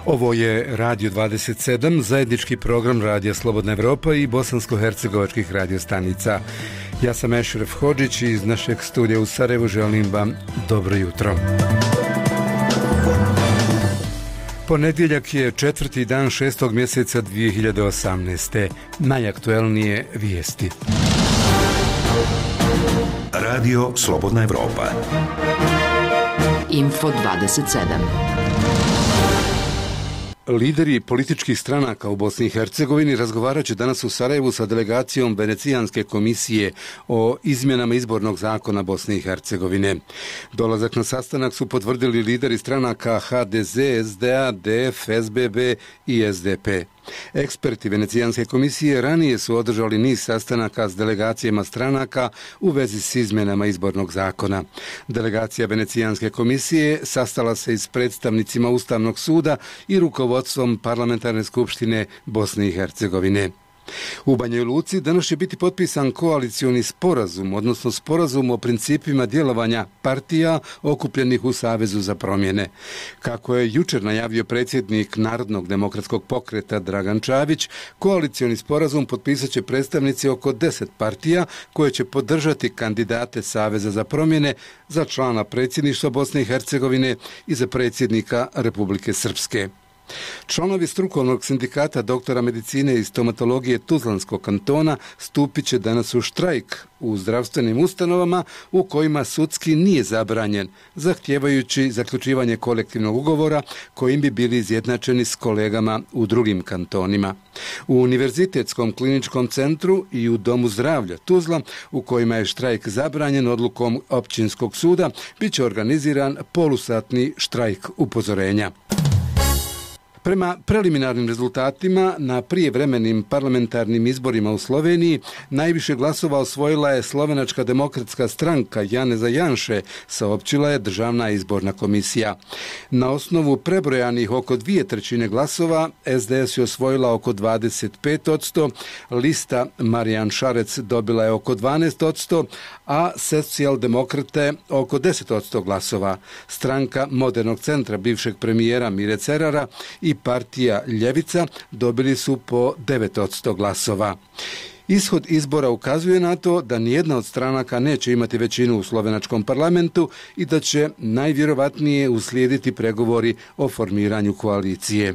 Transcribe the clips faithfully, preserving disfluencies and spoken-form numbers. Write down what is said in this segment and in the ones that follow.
Ovo je Radio dvadeset sedam, zajednički program Radija Slobodna Evropa i bosansko-hercegovačkih radiostanica. Ja sam Ešref Hodžić i iz našeg studija u Sarajevu želim vam dobro jutro. Ponedjeljak je četvrti dan šestog mjeseca dvije hiljade osamnaeste. Najaktuelnije vijesti. Radio Slobodna Evropa. Info dvadeset sedam. Lideri političkih stranaka u Bosni i Hercegovini razgovarat će danas u Sarajevu sa delegacijom Venecijanske komisije o izmjenama izbornog zakona Bosne i Hercegovine. Dolazak na sastanak su potvrdili lideri stranaka H D Z, S D A, D F, S B B i S D P. Eksperti Venecijanske komisije ranije su održali niz sastanaka s delegacijama stranaka u vezi s izmjenama izbornog zakona. Delegacija Venecijanske komisije sastala se i s predstavnicima Ustavnog suda i rukovodstvom Parlamentarne skupštine Bosne i Hercegovine. U Banjoj Luci danas će biti potpisan koalicioni sporazum, odnosno sporazum o principima djelovanja partija okupljenih u Savezu za promjene. Kako je jučer najavio predsjednik Narodnog demokratskog pokreta Dragan Čavić, koalicioni sporazum potpisat će predstavnici oko deset partija koje će podržati kandidate Saveza za promjene za člana predsjedništva Bosne i Hercegovine i za predsjednika Republike Srpske. Članovi strukovnog sindikata doktora medicine i stomatologije Tuzlanskog kantona stupit će danas u štrajk u zdravstvenim ustanovama u kojima sudski nije zabranjen, zahtijevajući zaključivanje kolektivnog ugovora kojim bi bili izjednačeni s kolegama u drugim kantonima. U Univerzitetskom kliničkom centru i u Domu zdravlja Tuzla, u kojima je štrajk zabranjen odlukom općinskog suda, bit će organiziran polusatni štrajk upozorenja. Prema preliminarnim rezultatima na prijevremenim parlamentarnim izborima u Sloveniji najviše glasova osvojila je Slovenačka demokratska stranka Janeza Janše, saopćila je Državna izborna komisija. Na osnovu prebrojanih oko dvije trećine glasova S D S je osvojila oko dvadeset pet posto, lista Marijan Šarec dobila je oko dvanaest posto, a socijaldemokrate oko deset posto glasova. Stranka Modernog centra bivšeg premijera Mire Cerara i partija Ljevica dobili su po devet posto glasova. Ishod izbora ukazuje na to da nijedna od stranaka neće imati većinu u slovenačkom parlamentu i da će najvjerovatnije uslijediti pregovori o formiranju koalicije.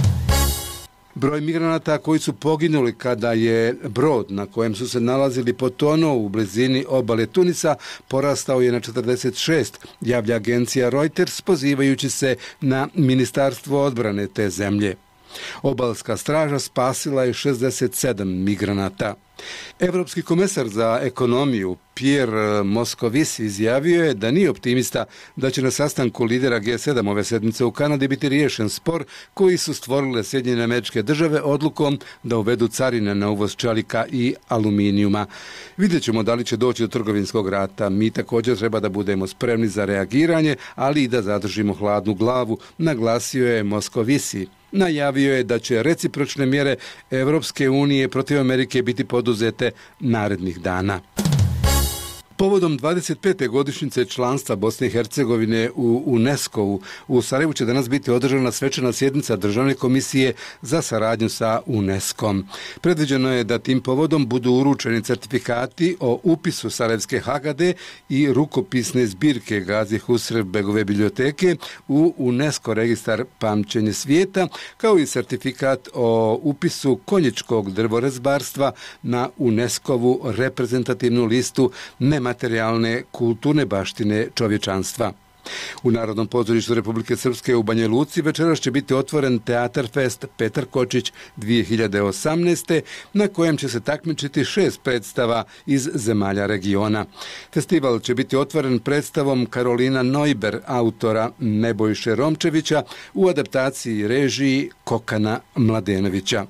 Broj migranata koji su poginuli kada je brod na kojem su se nalazili potonuo u blizini obale Tunisa porastao je na četrdeset šest, javlja agencija Reuters pozivajući se na Ministarstvo odbrane te zemlje. Obalska straža spasila je šezdeset sedam migranata. Evropski komesar za ekonomiju Pierre Moscovici izjavio je da nije optimista da će na sastanku lidera G sedam ove sedmice u Kanadi biti riješen spor koji su stvorile Sjedinjene Američke Države odlukom da uvedu carine na uvoz čelika i aluminijuma. Vidjet ćemo da li će doći do trgovinskog rata. Mi također treba da budemo spremni za reagiranje, ali i da zadržimo hladnu glavu, naglasio je Moscovici. Najavio je da će recipročne mjere Evropske unije protiv Amerike biti poduzete narednih dana. Povodom dvadeset pete godišnjice članstva Bosne i Hercegovine u UNESCO-u, u Sarajevu će danas biti održana svečana sjednica Državne komisije za saradnju sa UNESCO-om. Predviđeno je da tim povodom budu uručeni certifikati o upisu Sarajevske Hagade i rukopisne zbirke Gazi Husrevbegove biblioteke u UNESCO registar pamćenje svijeta, kao i certifikat o upisu konjičkog drvorezbarstva na UNESCO-vu reprezentativnu listu nematerijalne kulturne baštine čovječanstva. U Narodnom pozorištu Republike Srpske u Banjoj Luci večeras će biti otvoren Teatar Fest Petar Kočić dvije hiljade osamnaeste, na kojem će se takmičiti šest predstava iz zemalja regiona. Festival će biti otvoren predstavom Karolina Neuber, autora Nebojše Romčevića, u adaptaciji i režiji Kokana Mladenovića.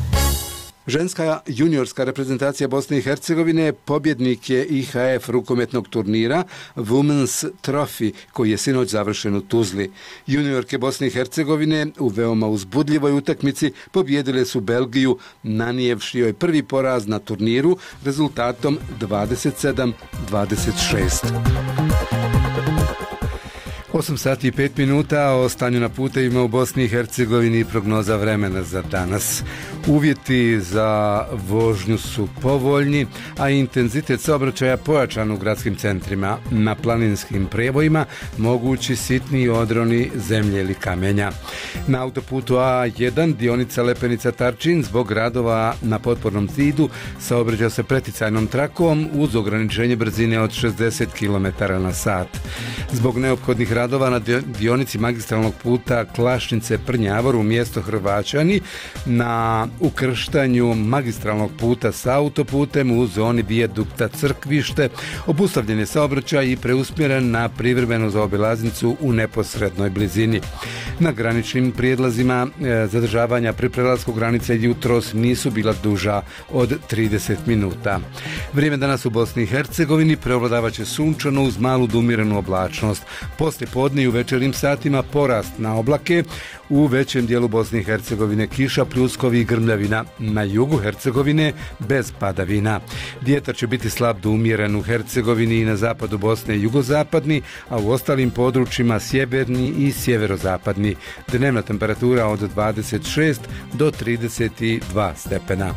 Ženska juniorska reprezentacija Bosne i Hercegovine pobjednik je I H F rukometnog turnira Women's Trophy koji je sinoć završen u Tuzli. Juniorke Bosne i Hercegovine u veoma uzbudljivoj utakmici pobjedile su Belgiju nanijevši joj prvi poraz na turniru rezultatom dvadeset sedam dvadeset šest. osam sati i pet minuta o stanju na putevima u Bosni i Hercegovini i prognoza vremena za danas. Uvjeti za vožnju su povoljni, a intenzitet saobraćaja pojačan u gradskim centrima. Na planinskim prijevojima mogući sitni odroni zemlje ili kamenja. Na autoputu A jedan dionica Lepenica-Tarčin zbog radova na potpornom zidu saobraća se preticajnom trakom uz ograničenje brzine od šezdeset kilometara na sat. Zbog neophodnih radova na dionici magistralnog puta Klašnice-Prnjavor u mjesto Hrvaćani na ukrštanju magistralnog puta sa autoputem u zoni vijadukta Crkvište obustavljen je saobraćaj i preusmjeren na privremenu zaobilaznicu u neposrednoj blizini. Na graničnim prijelazima e, zadržavanja pri prelasku granice jutros nisu bila duža od trideset minuta. Vrijeme danas u Bosni i Hercegovini prevladavaće sunčano uz malu do umjerenu oblačnost. Poslije podne i u večernjim satima porast na oblake, u većem dijelu Bosne i Hercegovine kiša, pljuskovi i grmljavina. Na jugu Hercegovine bez padavina. Vjetar će biti slab do umjeren u Hercegovini i na zapadu Bosne i jugozapadni, a u ostalim područjima sjeverni i sjeverozapadni. Dnevna temperatura od dvadeset šest do trideset dva stepena.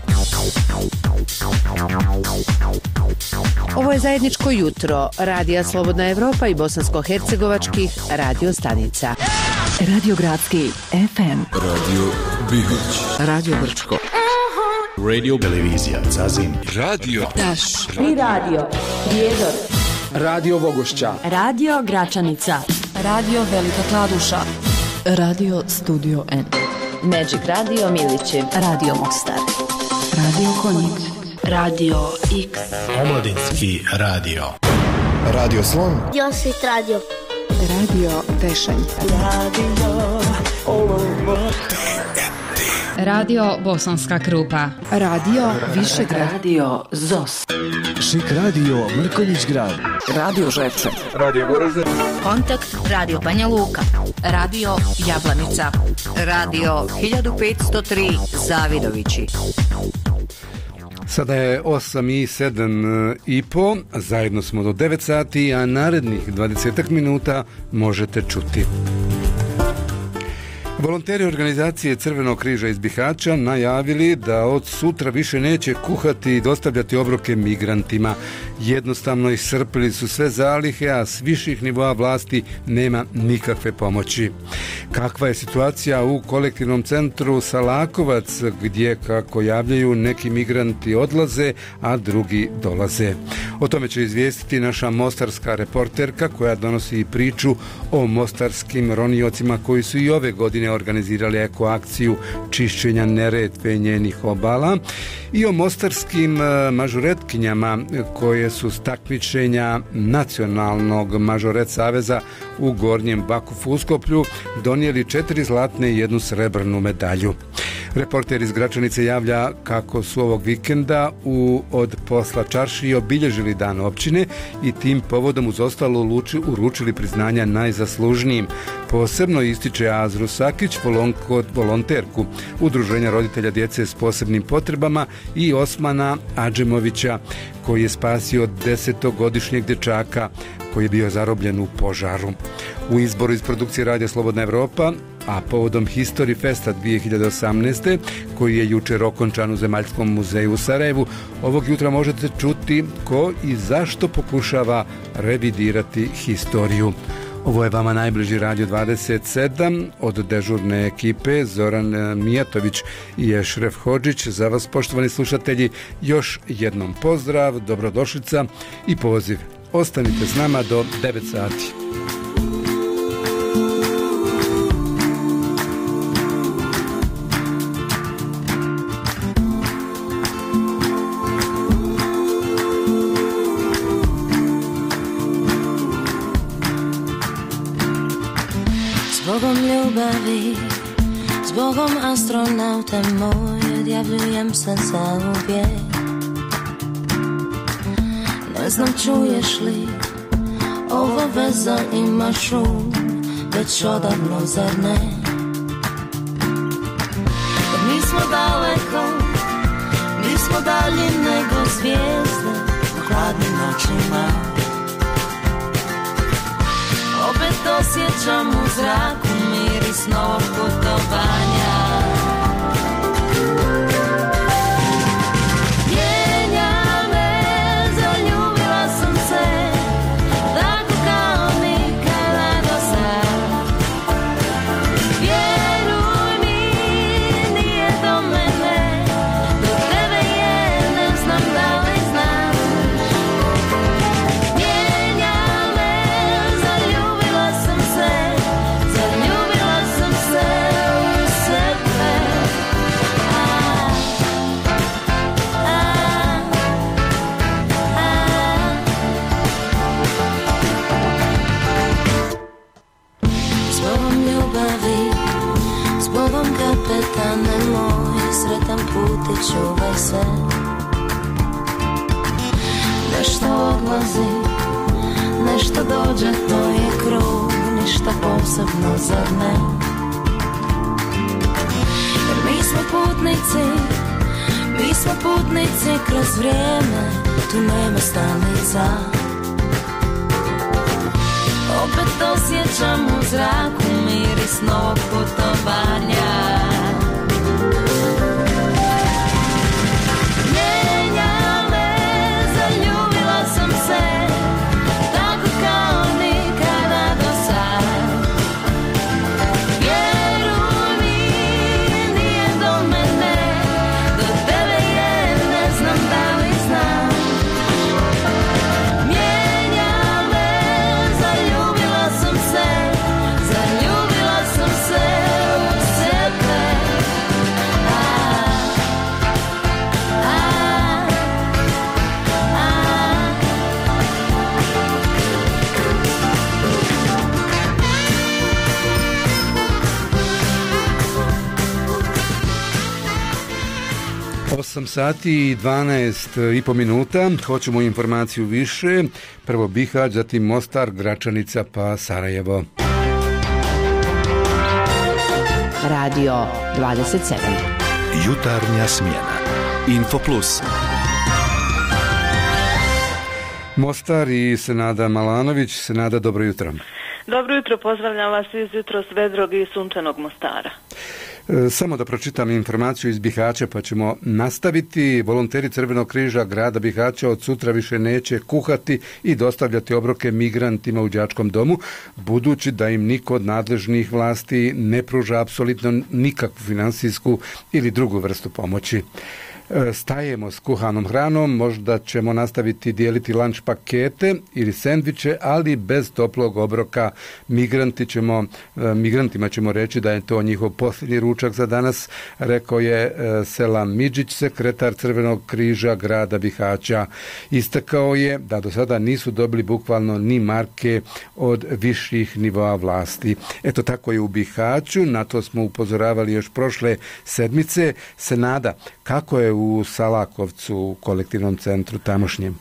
Ovo je zajedničko jutro Radija Slobodna Evropa i bosansko-hercegovačkih radio stanica. Radio Gradski F M, Radio Bihoć, Radio Brčko, Radio Televizija Zazin, Radio Taš i Radio Prijedor, Radio Vogošća, Radio Gračanica, Radio Velika Kladuša, Radio Studio N, Magic Radio Milići, Radio Mostar, Radio Konjic, Radio X, Omladinski radio, Radio Slon, Josit Radio, Radio Tešanj, Radio Olovo, Radio Bosanska Krupa, Radio Višegrad, Radio Zos, Šik Radio Mrkonjić Grad, Radio Žepče, Radio Goražde, Kontakt Radio Banja Luka, Radio Jablanica, Radio hiljadu petsto tri Zavidovići. Sada je osam i sedam i po, zajedno smo do devet sati, a narednih dvadeset minuta možete čuti. Volonteri organizacije Crvenog križa iz Bihaća najavili da od sutra više neće kuhati i dostavljati obroke migrantima. Jednostavno iscrpili su sve zalihe, a s viših nivoa vlasti nema nikakve pomoći. Kakva je situacija u kolektivnom centru Salakovac, gdje, kako javljaju, neki migranti odlaze, a drugi dolaze? O tome će izvijestiti naša mostarska reporterka koja donosi priču o mostarskim roniocima koji su i ove godine organizirali eko akciju čišćenja Neretve i njenih obala i o mostarskim mažoretkinjama koje su s takmičenja Nacionalnog mažoret saveza u Gornjem Bakufu Uskoplju donijeli četiri zlatne i jednu srebrnu medalju. Reporter iz Gračanice javlja kako su ovog vikenda u od posla čaršiji obilježili dan općine i tim povodom uz ostalo uručili priznanja najzaslužnijim. Posebno ističe Azru Sakić, volonterku Udruženja roditelja djece s posebnim potrebama, i Osmana Adžemovića, koji je spasio desetogodišnjeg dječaka koji je bio zarobljen u požaru. U izboru iz produkcije Radija Slobodna Evropa, a povodom History Festa dvije hiljade osamnaeste, koji je jučer okončan u Zemaljskom muzeju u Sarajevu, ovog jutra možete čuti ko i zašto pokušava revidirati historiju. Ovo je vama najbliži Radio dvadeset sedam, od dežurne ekipe Zoran Mijatović i Ešref Hodžić. Za vas, poštovani slušatelji, još jednom pozdrav, dobrodošlica i poziv. Ostanite s nama do devet sati. Zbogom ljubavi, zbogom astronaute moje, odjavljujem se za uvijek. Ne znam čuješ li, ovo veza ima šum, već odavno zar ne? Kad mi smo daleko, mi smo dalji nego zvijezde u hladnim noćima. Opet osjećam u zraku miris novog putovanja. Mijenja me, zaljubila sam se, tako kao nikada do sad. Vjeruj mi, nije do mene, do tebe je, ne znam da li znaš. Mijenja me, zaljubila sam se, zaljubila sam se u sebe. A, a, a. Zbogom ljubavi, zbogom kapetane moj, sretan put i čuvaj se. Nešto odlazi, nešto dođe, to je krug, ništa posebno zar ne? Jer mi smo putnici, mi smo putnici kroz vrijeme, tu nema stanica. Opet osjećam u zraku miris novog putovanja. Mijenja me, zaljubila sam se, tako kao nikada do sad. Vjeruj mi, nije do mene, do tebe je, ne znam da li znam. Mijenja me, zaljubila sam se, zaljubila sam se u sebe. A, a, a. osam sati i dvanaest i po minuta. Hoćemo informaciju više. Prvo Bihać, zatim Mostar, Gračanica pa Sarajevo. Radio dvadeset sedam. Jutarnja smjena. Info Plus. Mostar i Senada Malanović. Senada, dobro jutro. Dobro jutro, pozdravljam vas iz jutros vedrog i sunčanog Mostara. E, Samo da pročitam informaciju iz Bihaća pa ćemo nastaviti. Volonteri Crvenog križa grada Bihaća od sutra više neće kuhati i dostavljati obroke migrantima u đačkom domu, budući da im niko od nadležnih vlasti ne pruža apsolutno nikakvu finansijsku ili drugu vrstu pomoći. E, Stajemo s kuhanom hranom, možda ćemo nastaviti dijeliti lunch pakete ili sendviče, ali bez toplog obroka. Migranti ćemo, e, migrantima ćemo reći da je to njihov posljednji ručak za danas, rekao je e, Selam Midžić, sekretar Crvenog križa grada Bihaća. Istakao je da do sada nisu dobili bukvalno ni marke od viših nivoa vlasti. Eto, tako je u Bihaću, na to smo upozoravali još prošle sedmice. Senada, kako je u Salakovcu, u kolektivnom centru tamošnjem?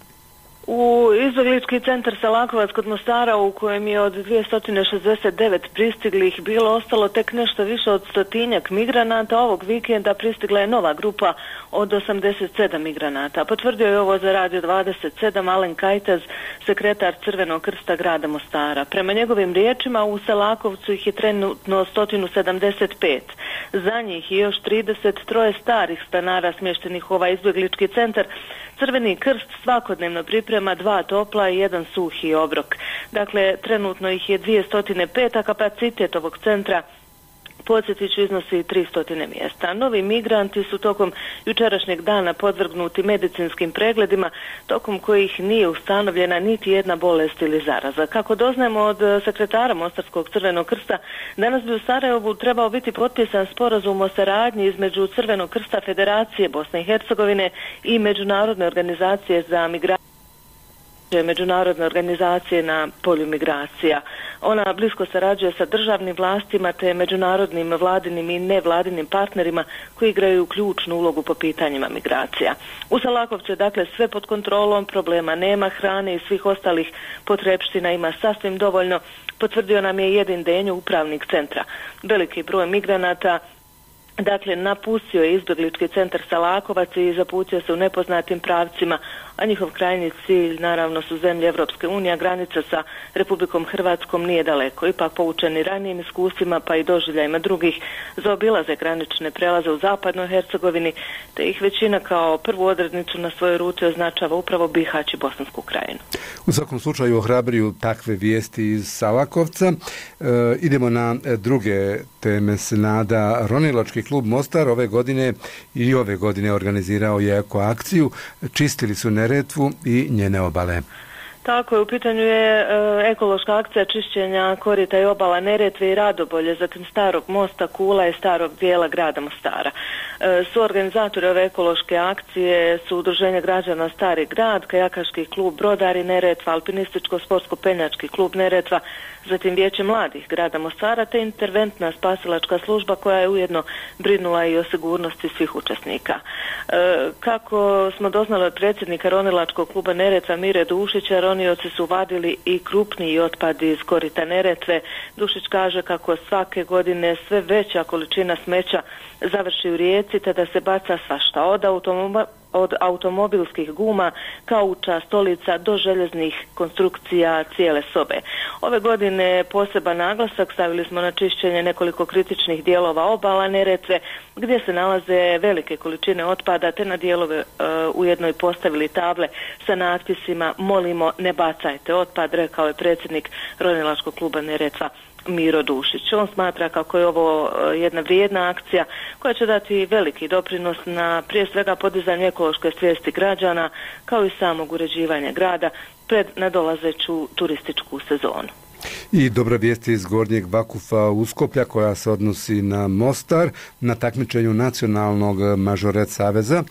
U izbjeglički centar Salakovac kod Mostara, u kojem je od dvjesto šezdeset devet pristiglih bilo ostalo tek nešto više od stotinjak migranata, ovog vikenda pristigla je nova grupa od osamdeset sedam migranata. Potvrdio je ovo za Radio dvadeset sedam Alen Kajtaz, sekretar Crvenog krsta grada Mostara. Prema njegovim riječima, u Salakovcu ih je trenutno sto sedamdeset pet. Za njih je još trideset troje starih stanara smještenih u ovaj izbjeglički centar. Crveni krst svakodnevno priprema dva topla i jedan suhi obrok. Dakle, trenutno ih je dvjesto pet, a kapacitet ovog centra, podsjetit ću, iznosi tristo mjesta. Novi migranti su tokom jučerašnjeg dana podvrgnuti medicinskim pregledima, tokom kojih nije ustanovljena niti jedna bolest ili zaraza. Kako doznajemo od sekretara Mostarskog Crvenog krsta, danas bi u Sarajevu trebao biti potpisan sporazum o saradnji između Crvenog krsta Federacije Bosne i Hercegovine i Međunarodne organizacije za migraciju, međunarodne organizacije na polju migracija. Ona blisko sarađuje sa državnim vlastima te međunarodnim vladinim i nevladinim partnerima koji igraju ključnu ulogu po pitanjima migracija. U Salakovcu je dakle sve pod kontrolom, problema nema, hrane i svih ostalih potrepština ima sasvim dovoljno, potvrdio nam je Jedin Denjo, upravnik centra. Veliki broj migranata Dakle, napustio je izbjeglički centar Salakovac i zaputio se u nepoznatim pravcima, a njihov krajnji cilj naravno su zemlje Evropske unije, a granica sa Republikom Hrvatskom nije daleko. Ipak poučeni ranijim iskustvima pa i doživljajima drugih zaobilaze granične prelaze u zapadnoj Hercegovini, te ih većina kao prvu odrednicu na svojoj ruti označava upravo Bihać i Bosansku krajinu. U svakom slučaju ohrabruju takve vijesti iz Salakovca. E, idemo na druge teme. Senada. Ronilački klub Mostar ove godine i ove godine organizirao je eko akciju. Čistili su Neretvu i njene obale. Tako je, u pitanju je e, ekološka akcija čišćenja korita i obala Neretve i Radobolje, zatim Starog mosta, Kula i starog dijela grada Mostara. E, su organizatori ove ekološke akcije su Udruženje građana Stari grad, Kajakaški klub Brodari Neretva, Alpinističko-sportsko-penjački klub Neretva, zatim Vijeće mladih grada Mostara te interventna spasilačka služba koja je ujedno brinula i o sigurnosti svih učesnika. E, kako smo doznali od predsjednika Ronilačkog kluba Neretva Mire Dušića, ronioci su vadili i krupniji otpad iz korita Neretve. Dušić kaže kako svake godine sve veća količina smeća završi u rijeci te da se baca svašta od automobila od automobilskih guma, kauča, stolica do željeznih konstrukcija cijele sobe. Ove godine poseban naglasak stavili smo na čišćenje nekoliko kritičnih dijelova obala Neretve gdje se nalaze velike količine otpada te na dijelove uh, ujedno i postavili table sa natpisima molimo ne bacajte otpad, rekao je predsjednik Ronilačkog kluba Neretva Miro Dušić. On smatra kako je ovo jedna vrijedna akcija koja će dati veliki doprinos na prije svega podizanju ekološke svijesti građana kao i samog uređivanja grada pred nadolazeću turističku sezonu. I dobra vijest iz Gornjeg Vakufa Uskoplja koja se odnosi na Mostar, na takmičenju nacionalnog mažoret saveza,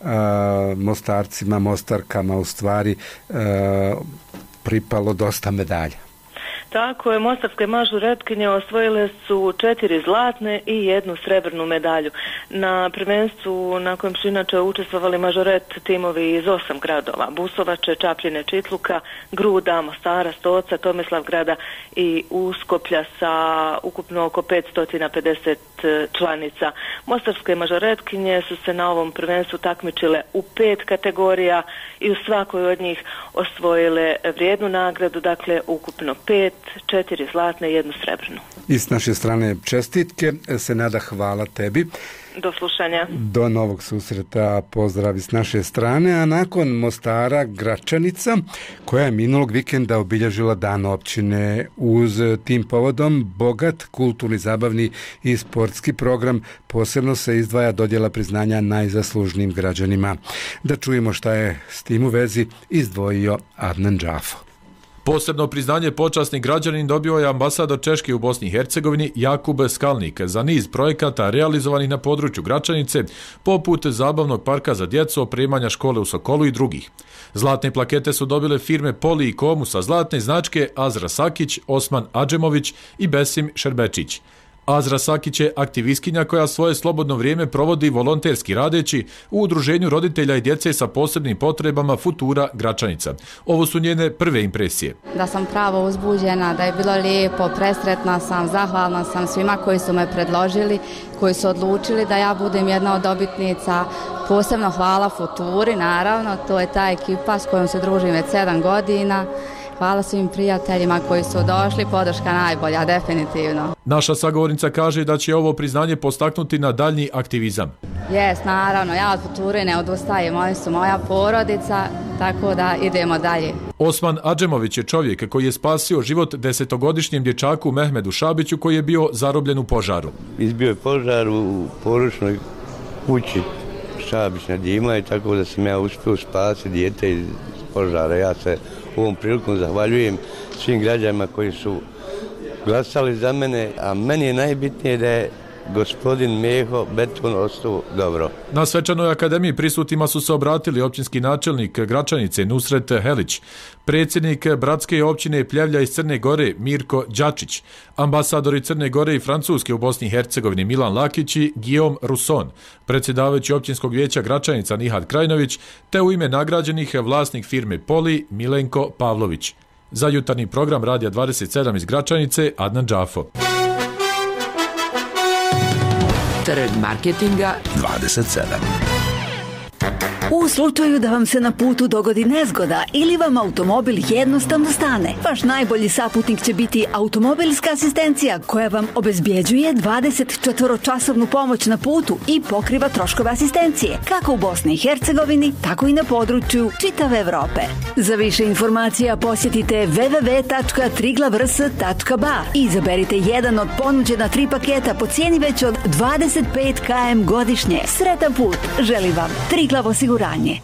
a, Mostarcima, Mostarkama u stvari a, pripalo dosta medalja. Tako je, mostarske mažoretkinje osvojile su četiri zlatne i jednu srebrnu medalju. Na prvenstvu na kojem su inače učestvovali mažoret timovi iz osam gradova: Busovače, Čapljine, Čitluka, Gruda, Mostara, Stoca, Tomislavgrada i Uskoplja sa ukupno oko petsto pedeset članica. Mostarske mažoretkinje su se na ovom prvenstvu takmičile u pet kategorija i u svakoj od njih osvojile vrijednu nagradu, dakle ukupno pet, četiri zlatne i jednu srebrnu. I s naše strane čestitke. Senada, hvala tebi. Do slušanja. Do novog susreta, pozdravi s naše strane, a nakon Mostara Gračanica, koja je minulog vikenda obilježila dan općine. Uz tim povodom bogat kulturni, zabavni i sportski program, posebno se izdvaja dodjela priznanja najzaslužnijim građanima. Da čujemo šta je s tim u vezi izdvojio Adnan Džafo. Posebno priznanje počasni građanin dobio je ambasador Češke u Bosni i Hercegovini Jakub Skalnik za niz projekata realizovanih na području Gračanice, poput zabavnog parka za djecu, opremanja škole u Sokolu i drugih. Zlatne plakete su dobile firme Poli i Komu sa zlatne značke Azra Sakić, Osman Adžemović i Besim Šerbečić. Azra Sakić je aktivistkinja koja svoje slobodno vrijeme provodi volonterski radeći u udruženju roditelja i djece sa posebnim potrebama Futura Gračanica. Ovo su njene prve impresije. Da sam pravo uzbuđena, da je bilo lijepo, presretna sam, zahvalna sam svima koji su me predložili, koji su odlučili da ja budem jedna od dobitnica. Posebno hvala Futuri, naravno, to je ta ekipa s kojom se družim već sedam godina. Hvala svim prijateljima koji su došli, podrška najbolja, definitivno. Naša sagovornica kaže da će ovo priznanje postaknuti na daljnji aktivizam. Jes, naravno, ja od Future ne odustajem, oni su moja porodica, tako da idemo dalje. Osman Adžemović je čovjek koji je spasio život desetogodišnjem dječaku Mehmedu Šabiću koji je bio zarobljen u požaru. Izbio je požar u porodičnoj kući Šabić na Dima i tako da sam ja uspio spasiti dijete iz požara. Ja se ovom prilikom zahvaljujem svim građanima koji su glasali za mene, a meni je najbitnije da je gospodin Meho Beton ostao dobro. Na svečanoj akademiji prisutnima su se obratili općinski načelnik Gračanice Nusret Helić, predsjednik Bratske općine Pljevlja iz Crne Gore Mirko Đačić, ambasadori Crne Gore i Francuske u Bosni i Hercegovini Milan Lakić i Guillaume Rousson, predsjedavajući općinskog vijeća Gračanica Nihad Krajnović, te u ime nagrađenih vlasnik firme Poli Milenko Pavlović. Za jutarnji program Radija dvadeset sedam iz Gračanice Adnan Džafo. Trg marketinga dvadeset sedam. U slučaju da vam se na putu dogodi nezgoda ili vam automobil jednostavno stane, vaš najbolji saputnik će biti automobilska asistencija koja vam obezbjeđuje dvadeset četvoročasovnu pomoć na putu i pokriva troškove asistencije, kako u Bosni i Hercegovini, tako i na području čitave Evrope. Za više informacija posjetite w w w tačka triglavrs tačka ba i izaberite jedan od ponuđena tri paketa po cijeni već od dvadeset pet kilometara godišnje. Sretan put želi vam Triglav osiguranje.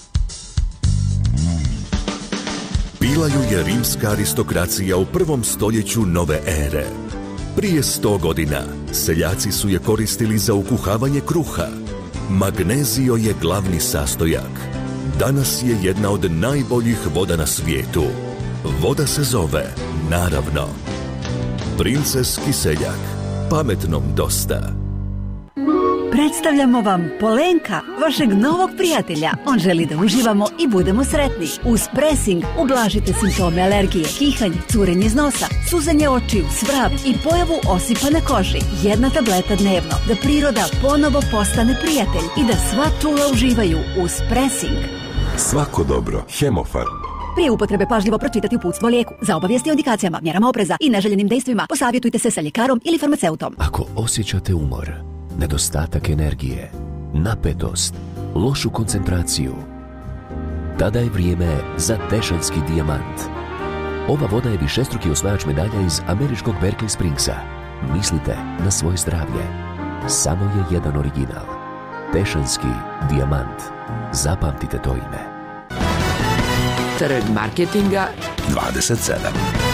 Bila ju je rimska aristokracija u prvom stoljeću nove ere. Prije sto godina seljaci su je koristili za ukuhavanje kruha. Magnezio je glavni sastojak. Danas je jedna od najboljih voda na svijetu. Voda se zove, naravno, Princeski seljak. Pametnom dosta. Predstavljamo vam Polenka, vašeg novog prijatelja. On želi da uživamo i budemo sretni. Uz Pressing ublažite simptome alergije, kihanje, curenje iz nosa, suzanje očiju, svrab i pojavu osipa na koži. Jedna tableta dnevno, da priroda ponovo postane prijatelj i da sva čula uživaju uz Pressing. Svako dobro, Hemofarm. Prije upotrebe pažljivo pročitati uputstvo o lijeku. Za obavijesti o indikacijama, mjerama opreza i neželjenim dejstvima posavjetujte se sa ljekarom ili farmaceutom. Ako osjećate umor, nedostatak energije, napetost, lošu koncentraciju, tada je vrijeme za Tešanski dijamant. Ova voda je višestruki osvajač medalja iz američkog Berkeley Springsa. Mislite na svoje zdravlje. Samo je jedan original. Tešanski dijamant. Zapamtite to ime. Trg marketinga dvadeset sedam.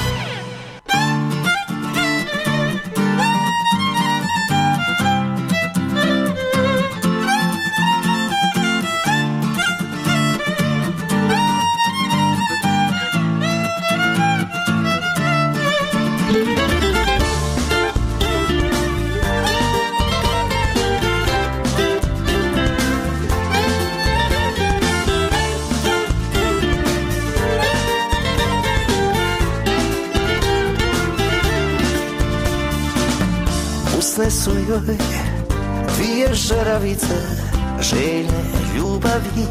Usne su joj dvije žaravice željne ljubavi,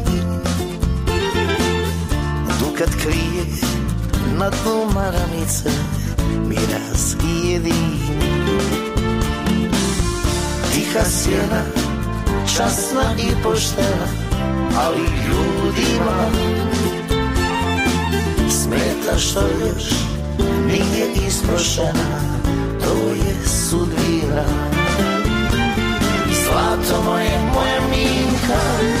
dukat krije na dnu maramice miraz i jedin. Tiha sjena, časna i poštena, ali ljudima smeta što još nije isprošena. To je sudbina. Zlato moje, moja Minka,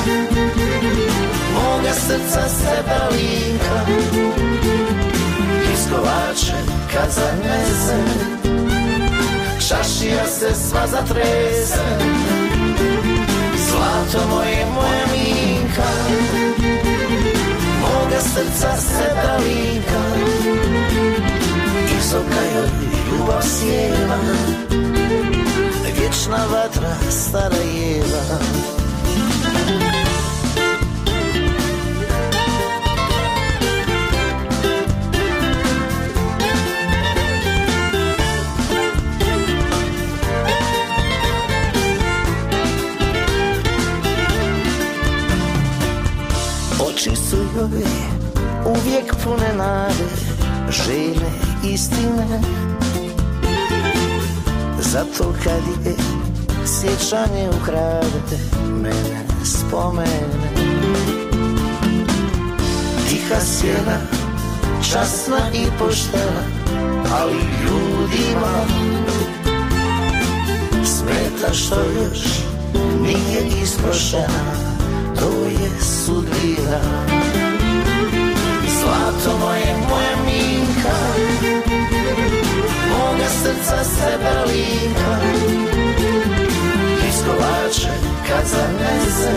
moga srca sebalinka, iskovače kad zanese, čašija se sva zatrese. Zlato moje, moja Minka, moga srca sebalinka, izoka joj ljubav sjeva, vječna vatra Sarajeva. Oči su joj uvijek pune nade, željne istine. Zato kad je sjećanje ukrade, mene spomene. Tiha sjena, časna i poštena, ali ljudima smeta što još nije isprošena. To je sudbina. Zlato moje, moja Minka, moga srca sebalinka, iskovače kad zanese,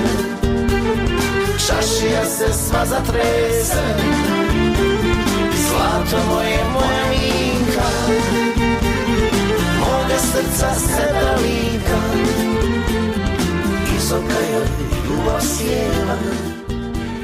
čašija se sva zatrese. Zlato moje, moja Minka, moga srca sebalinka, izoka joj ljubav sjeva,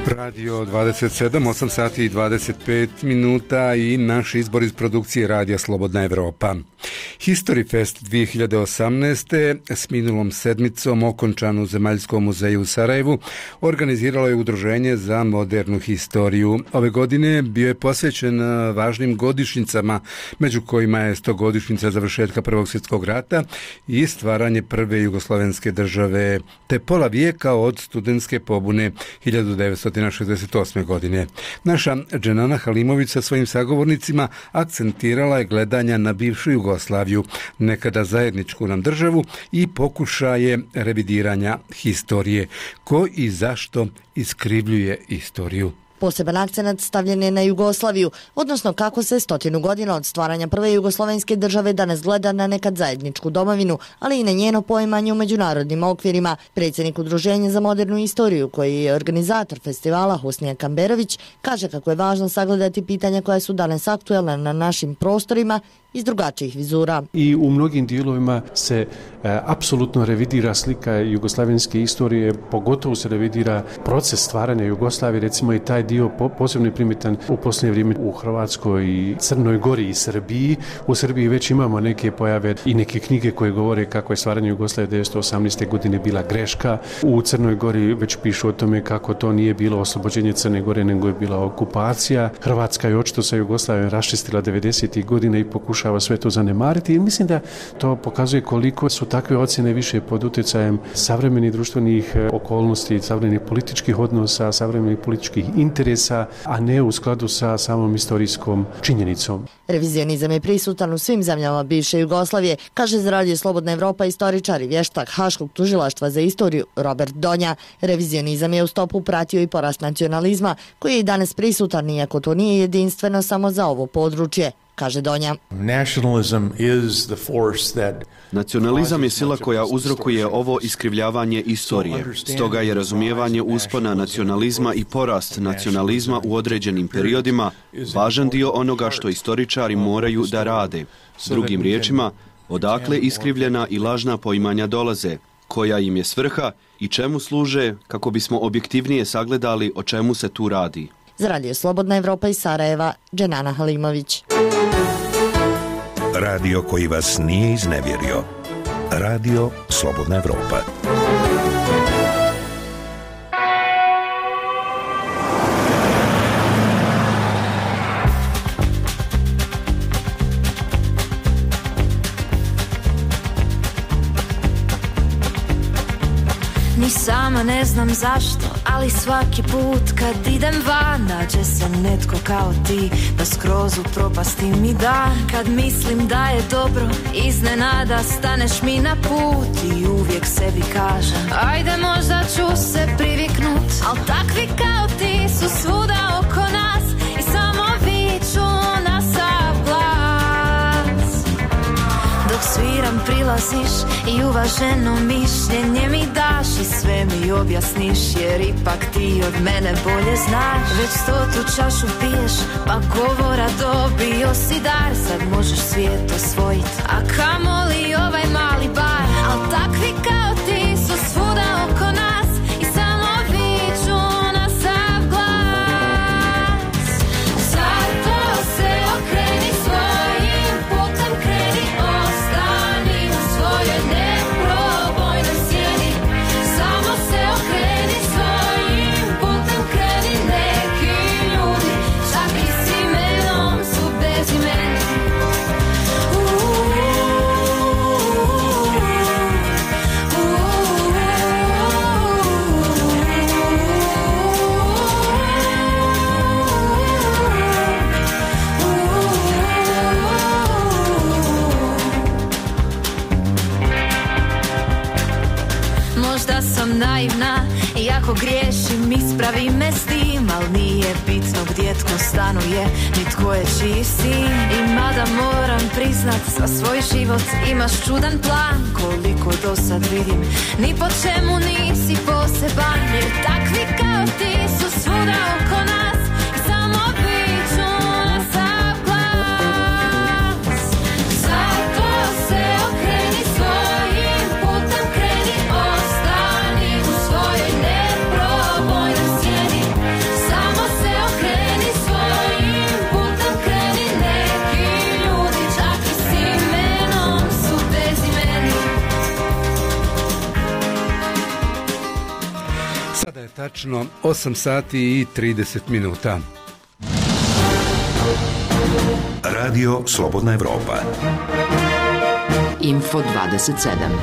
Radio dvadeset sedam, osam sati i dvadeset pet minuta i naš izbor iz produkcije Radija Slobodna Evropa. History Fest dvije hiljade osamnaeste s minulom sedmicom okončan u Zemaljskom muzeju u Sarajevu organiziralo je Udruženje za modernu historiju. Ove godine bio je posvećen važnim godišnjicama, među kojima je stogodišnjica završetka Prvog svjetskog rata i stvaranje prve jugoslovenske države, te pola vijeka od studentske pobune hiljadu devetsto šezdeset osme. godine. Naša Dženana Halimović sa svojim sagovornicima akcentirala je gledanja na bivšu Jugoslaviju, nekada zajedničku nam državu, i pokušaje revidiranja historije. Ko i zašto iskrivljuje istoriju? Poseban akcenat stavljen je na Jugoslaviju, odnosno kako se stotinu godina od stvaranja prve jugoslovenske države danas gleda na nekad zajedničku domovinu, ali i na njeno poimanje u međunarodnim okvirima. Predsjednik Udruženja za modernu istoriju, koji je organizator festivala, Husnija Kamberović, kaže kako je važno sagledati pitanja koja su danas aktuelna na našim prostorima iz drugačijih vizura. I u mnogim dijelovima se e, apsolutno revidira slika jugoslavenske istorije, pogotovo se revidira proces stvaranja Jugoslavije, recimo i taj dio po, posebno je primitan u posljednje vrijeme u Hrvatskoj i Crnoj Gori i Srbiji. U Srbiji već imamo neke pojave i neke knjige koje govore kako je stvaranje Jugoslavije devetsto osamnaeste. godine bila greška. U Crnoj Gori već pišu o tome kako to nije bilo oslobođenje Crne Gore, nego je bila okupacija. Hrvatska je očito sa Jugoslavijom raščistila devedesetih godina i pokušava sve to zanemariti, i mislim da to pokazuje koliko su takve ocjene više pod utjecajem savremenih društvenih okolnosti, savremenih političkih odnosa, savremenih političkih interesa, a ne u skladu sa samom istorijskom činjenicom. Revizionizam je prisutan u svim zemljama bivše Jugoslavije, kaže za Radio Slobodna Evropa istoričar i vještak Haškog tužilaštva za istoriju Robert Donja. Revizionizam je u stopu pratio i porast nacionalizma, koji je i danas prisutan, iako to nije jedinstveno samo za ovo područje, kaže Donja. Nacionalizam je sila koja uzrokuje ovo iskrivljavanje istorije. Stoga je razumijevanje uspona nacionalizma i porast nacionalizma u određenim periodima važan dio onoga što istoričari moraju da rade. Drugim riječima, odakle iskrivljena i lažna poimanja dolaze, koja im je svrha i čemu služe, kako bismo objektivnije sagledali o čemu se tu radi. Za Radio Slobodna Evropa iz Sarajeva, Dženana Halimović. Radio koji vas nije iznevjerio. Radio Slobodna Evropa. Ni sama ne znam zašto, ali svaki put kad idem van nađe se netko kao ti, da skroz u propasti mi dan. Kad mislim da je dobro, iznenada staneš mi na put i uvijek sebi kažem, ajde možda ću se priviknut, al takvi kao ti su svuda oko nas i samo viču na sav glas. Dok sviram prilaziš i uvaženo mišljenje mi daš i sve mi objasniš, jer ipak ti od mene bolje znaš. Već stotu čašu piješ, pa govora dobio si dar. Sad možeš svijet osvojit, a kamoli ovaj mali bar. Al takvi kao ti su svuda oko nas i samo viču na sav glas. Zato se okreni svojim putem, kreni, ostani u svojoj neprobojnoj sjeni. Samo se okreni svojim putem, kreni, neki ljudi čak i s imenom su bez imena. Možda sam naivna, iako griješim, ispravi me s tim, al nije bitno gdje tko stanuje, ni tko je čiji sin. I mada moram priznat, za svoj život imaš čudan plan, koliko do sad vidim, ni po čemu nisi poseban, jer takvi kao ti su svuda oko nas i samo viču na sav glas. Zato se okreni svojim putem, kreni, ostani u svojoj neprobojnoj sjeni. tačno osam sati i trideset minuta. Radio Slobodna Evropa. Info dvadeset sedam.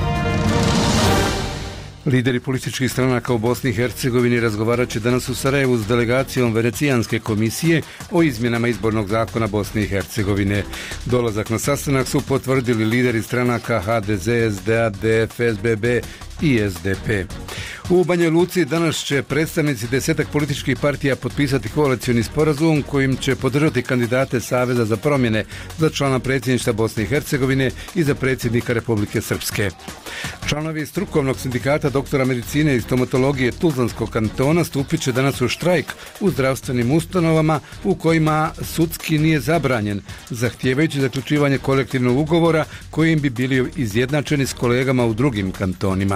Lideri političkih stranaka u Bosni i Hercegovini razgovarat će danas u Sarajevu s delegacijom Venecijanske komisije o izmjenama izbornog zakona Bosne i Hercegovine. Dolazak na sastanak su potvrdili lideri stranaka ha de ze, es de a, de ef, es be be i es de pe. U Banja Luci danas će predstavnici desetak političkih partija potpisati koalicioni sporazum kojim će podržati kandidate Saveza za promjene za člana predsjedništva Bosne i Hercegovine i za predsjednika Republike Srpske. Članovi strukovnog sindikata doktora medicine i stomatologije Tuzlanskog kantona stupit će danas u štrajk u zdravstvenim ustanovama u kojima sudski nije zabranjen, zahtijevajući zaključivanje kolektivnog ugovora kojim bi bili izjednačeni s kolegama u drugim kantonima.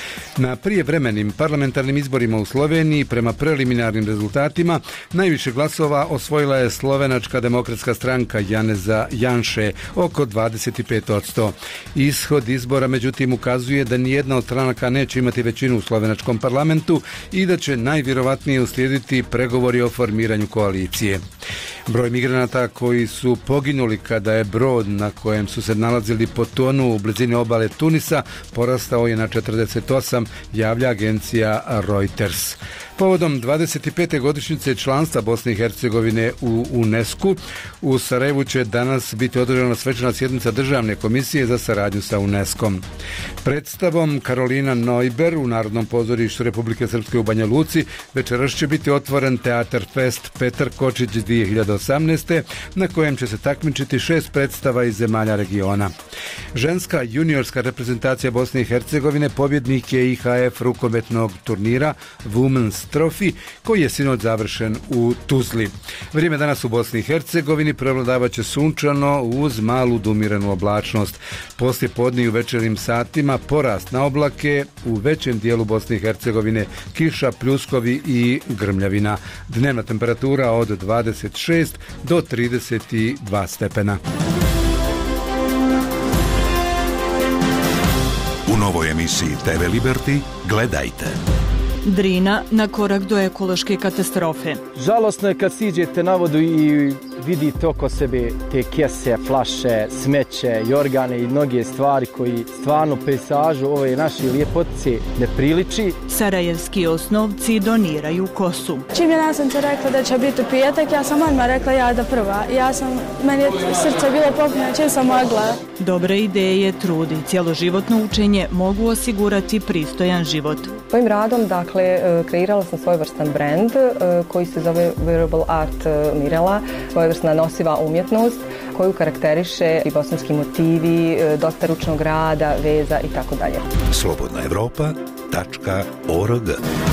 Na prijevremenim parlamentarnim izborima u Sloveniji prema preliminarnim rezultatima najviše glasova osvojila je Slovenačka demokratska stranka Janeza Janše, oko dvadeset pet posto. Ishod izbora međutim ukazuje da nijedna od stranaka neće imati većinu u slovenačkom parlamentu i da će najvjerovatnije uslijediti pregovori o formiranju koalicije. Broj migranata koji su poginuli kada je brod na kojem su se nalazili potonuo u blizini obale Tunisa porastao je na četrdeset osam, javlja agencija Reuters. Povodom dvadeset pete godišnjice članstva Bosne i Hercegovine u UNESCO u Sarajevu će danas biti održana svečana sjednica Državne komisije za saradnju sa UNESCO-om. Predstavom Karolina Neuber u Narodnom pozorištu Republike Srpske u Banja Luci večeras će biti otvoren Teatar Fest Petar Kočić dvije hiljade osamnaeste na kojem će se takmičiti šest predstava iz zemalja regiona. Ženska juniorska reprezentacija Bosne i Hercegovine pobjednik je i ha ef rukometnog turnira Women's Trophy koji je sinoć završen u Tuzli. Vrijeme danas u Bosni i Hercegovini prevladavat će sunčano uz malu dumiranu oblačnost. Poslije podne i u večernjim satima porast na oblake u većem dijelu Bosne i Hercegovine, kiša, pljuskovi i grmljavina. Dnevna temperatura od dvadeset šest do trideset dva stepena. U novoj emisiji te ve Liberty gledajte. Drina na korak do ekološke katastrofe. Žalosno je kad siđete na vodu i vidite oko sebe te kese, flaše, smeće, jorgane i mnoge stvari koji stvarno pejsažu ove naše lijepotice ne priliči. Sarajevski osnovci doniraju kosu. Čim je nastavnica rekla da će biti u petak, ja sam odmah rekla ja da prva. Ja sam, meni je srce bilo popunjeno čim sam mogla. Dobre ideje, trud i cjeloživotno učenje mogu osigurati pristojan život. Svojim radom, dakle, kreirala sam svojevrstan brand koji se zove Wearable Art Mirela, svojevrsna nosiva umjetnost koju karakteriše i bosanski motivi, dosta ručnog rada, veza i tako dalje. slobodna evropa tačka org.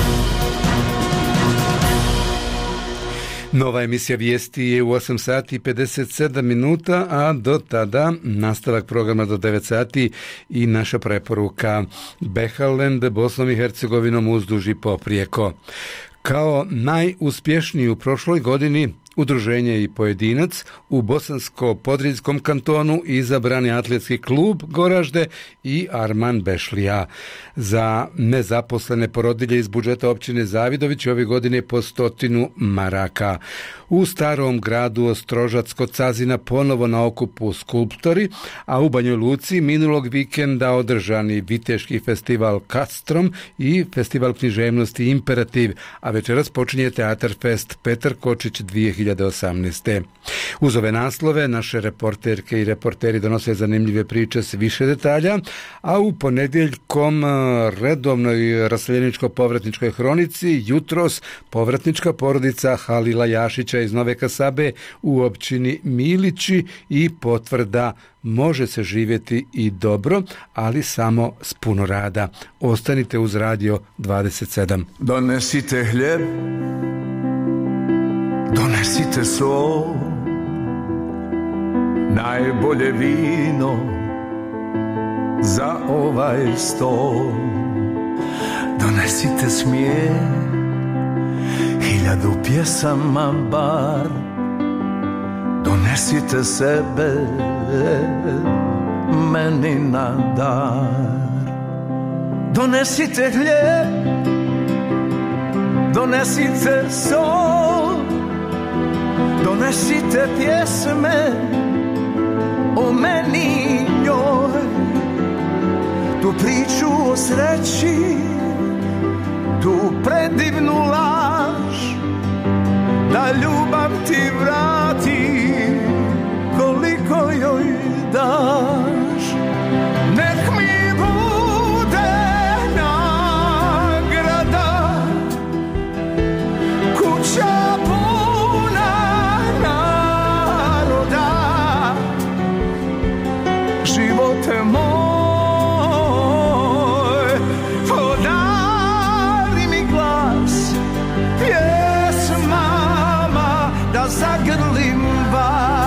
Nova emisija vijesti je u osam sati i pedeset sedam minuta, a do tada nastavak programa do devet sati i naša preporuka Behalend Bosnom i Hercegovinom uzduž i poprijeko. Kao najuspješniji u prošloj godini udruženje i pojedinac u Bosansko-Podrijskom kantonu izabrani atletski klub Goražde i Arman Bešlija. Za nezaposlene porodilje iz budžeta općine Zavidović ove godine po stotinu maraka. U Starom gradu Ostrožac kod Cazina ponovo na okupu skulptori, a u Banjoj Luci minulog vikenda održani Viteški festival Kastrom i festival književnosti Imperativ, a večeras počinje Teatar Fest Petar Kočić dvije hiljade osamnaeste. Uz ove naslove naše reporterke i reporteri donose zanimljive priče s više detalja, a u ponedjeljkom redovnoj raseljeničko-povratničkoj hronici jutros povratnička porodica Halila Jašića iz Nove Kasabe u općini Milići i potvrda može se živjeti i dobro, ali samo s puno rada. Ostanite uz Radio dvadeset sedam. Donesite hljeb, donesite sol, najbolje vino za ovaj stol. Donesite smijeh, hiljadu pjesama bar, donesite sebe meni na dar. Donesite hljeb, Donesite sol, donesite pjesme o meni njoj, tu priču o sreći, tu predivnu laž, da ljubav ti vrati koliko joj daš. Nek mi bude nagrada kuća puna naroda, živote moj, podari mi glas pjesmama da zagrlim vas.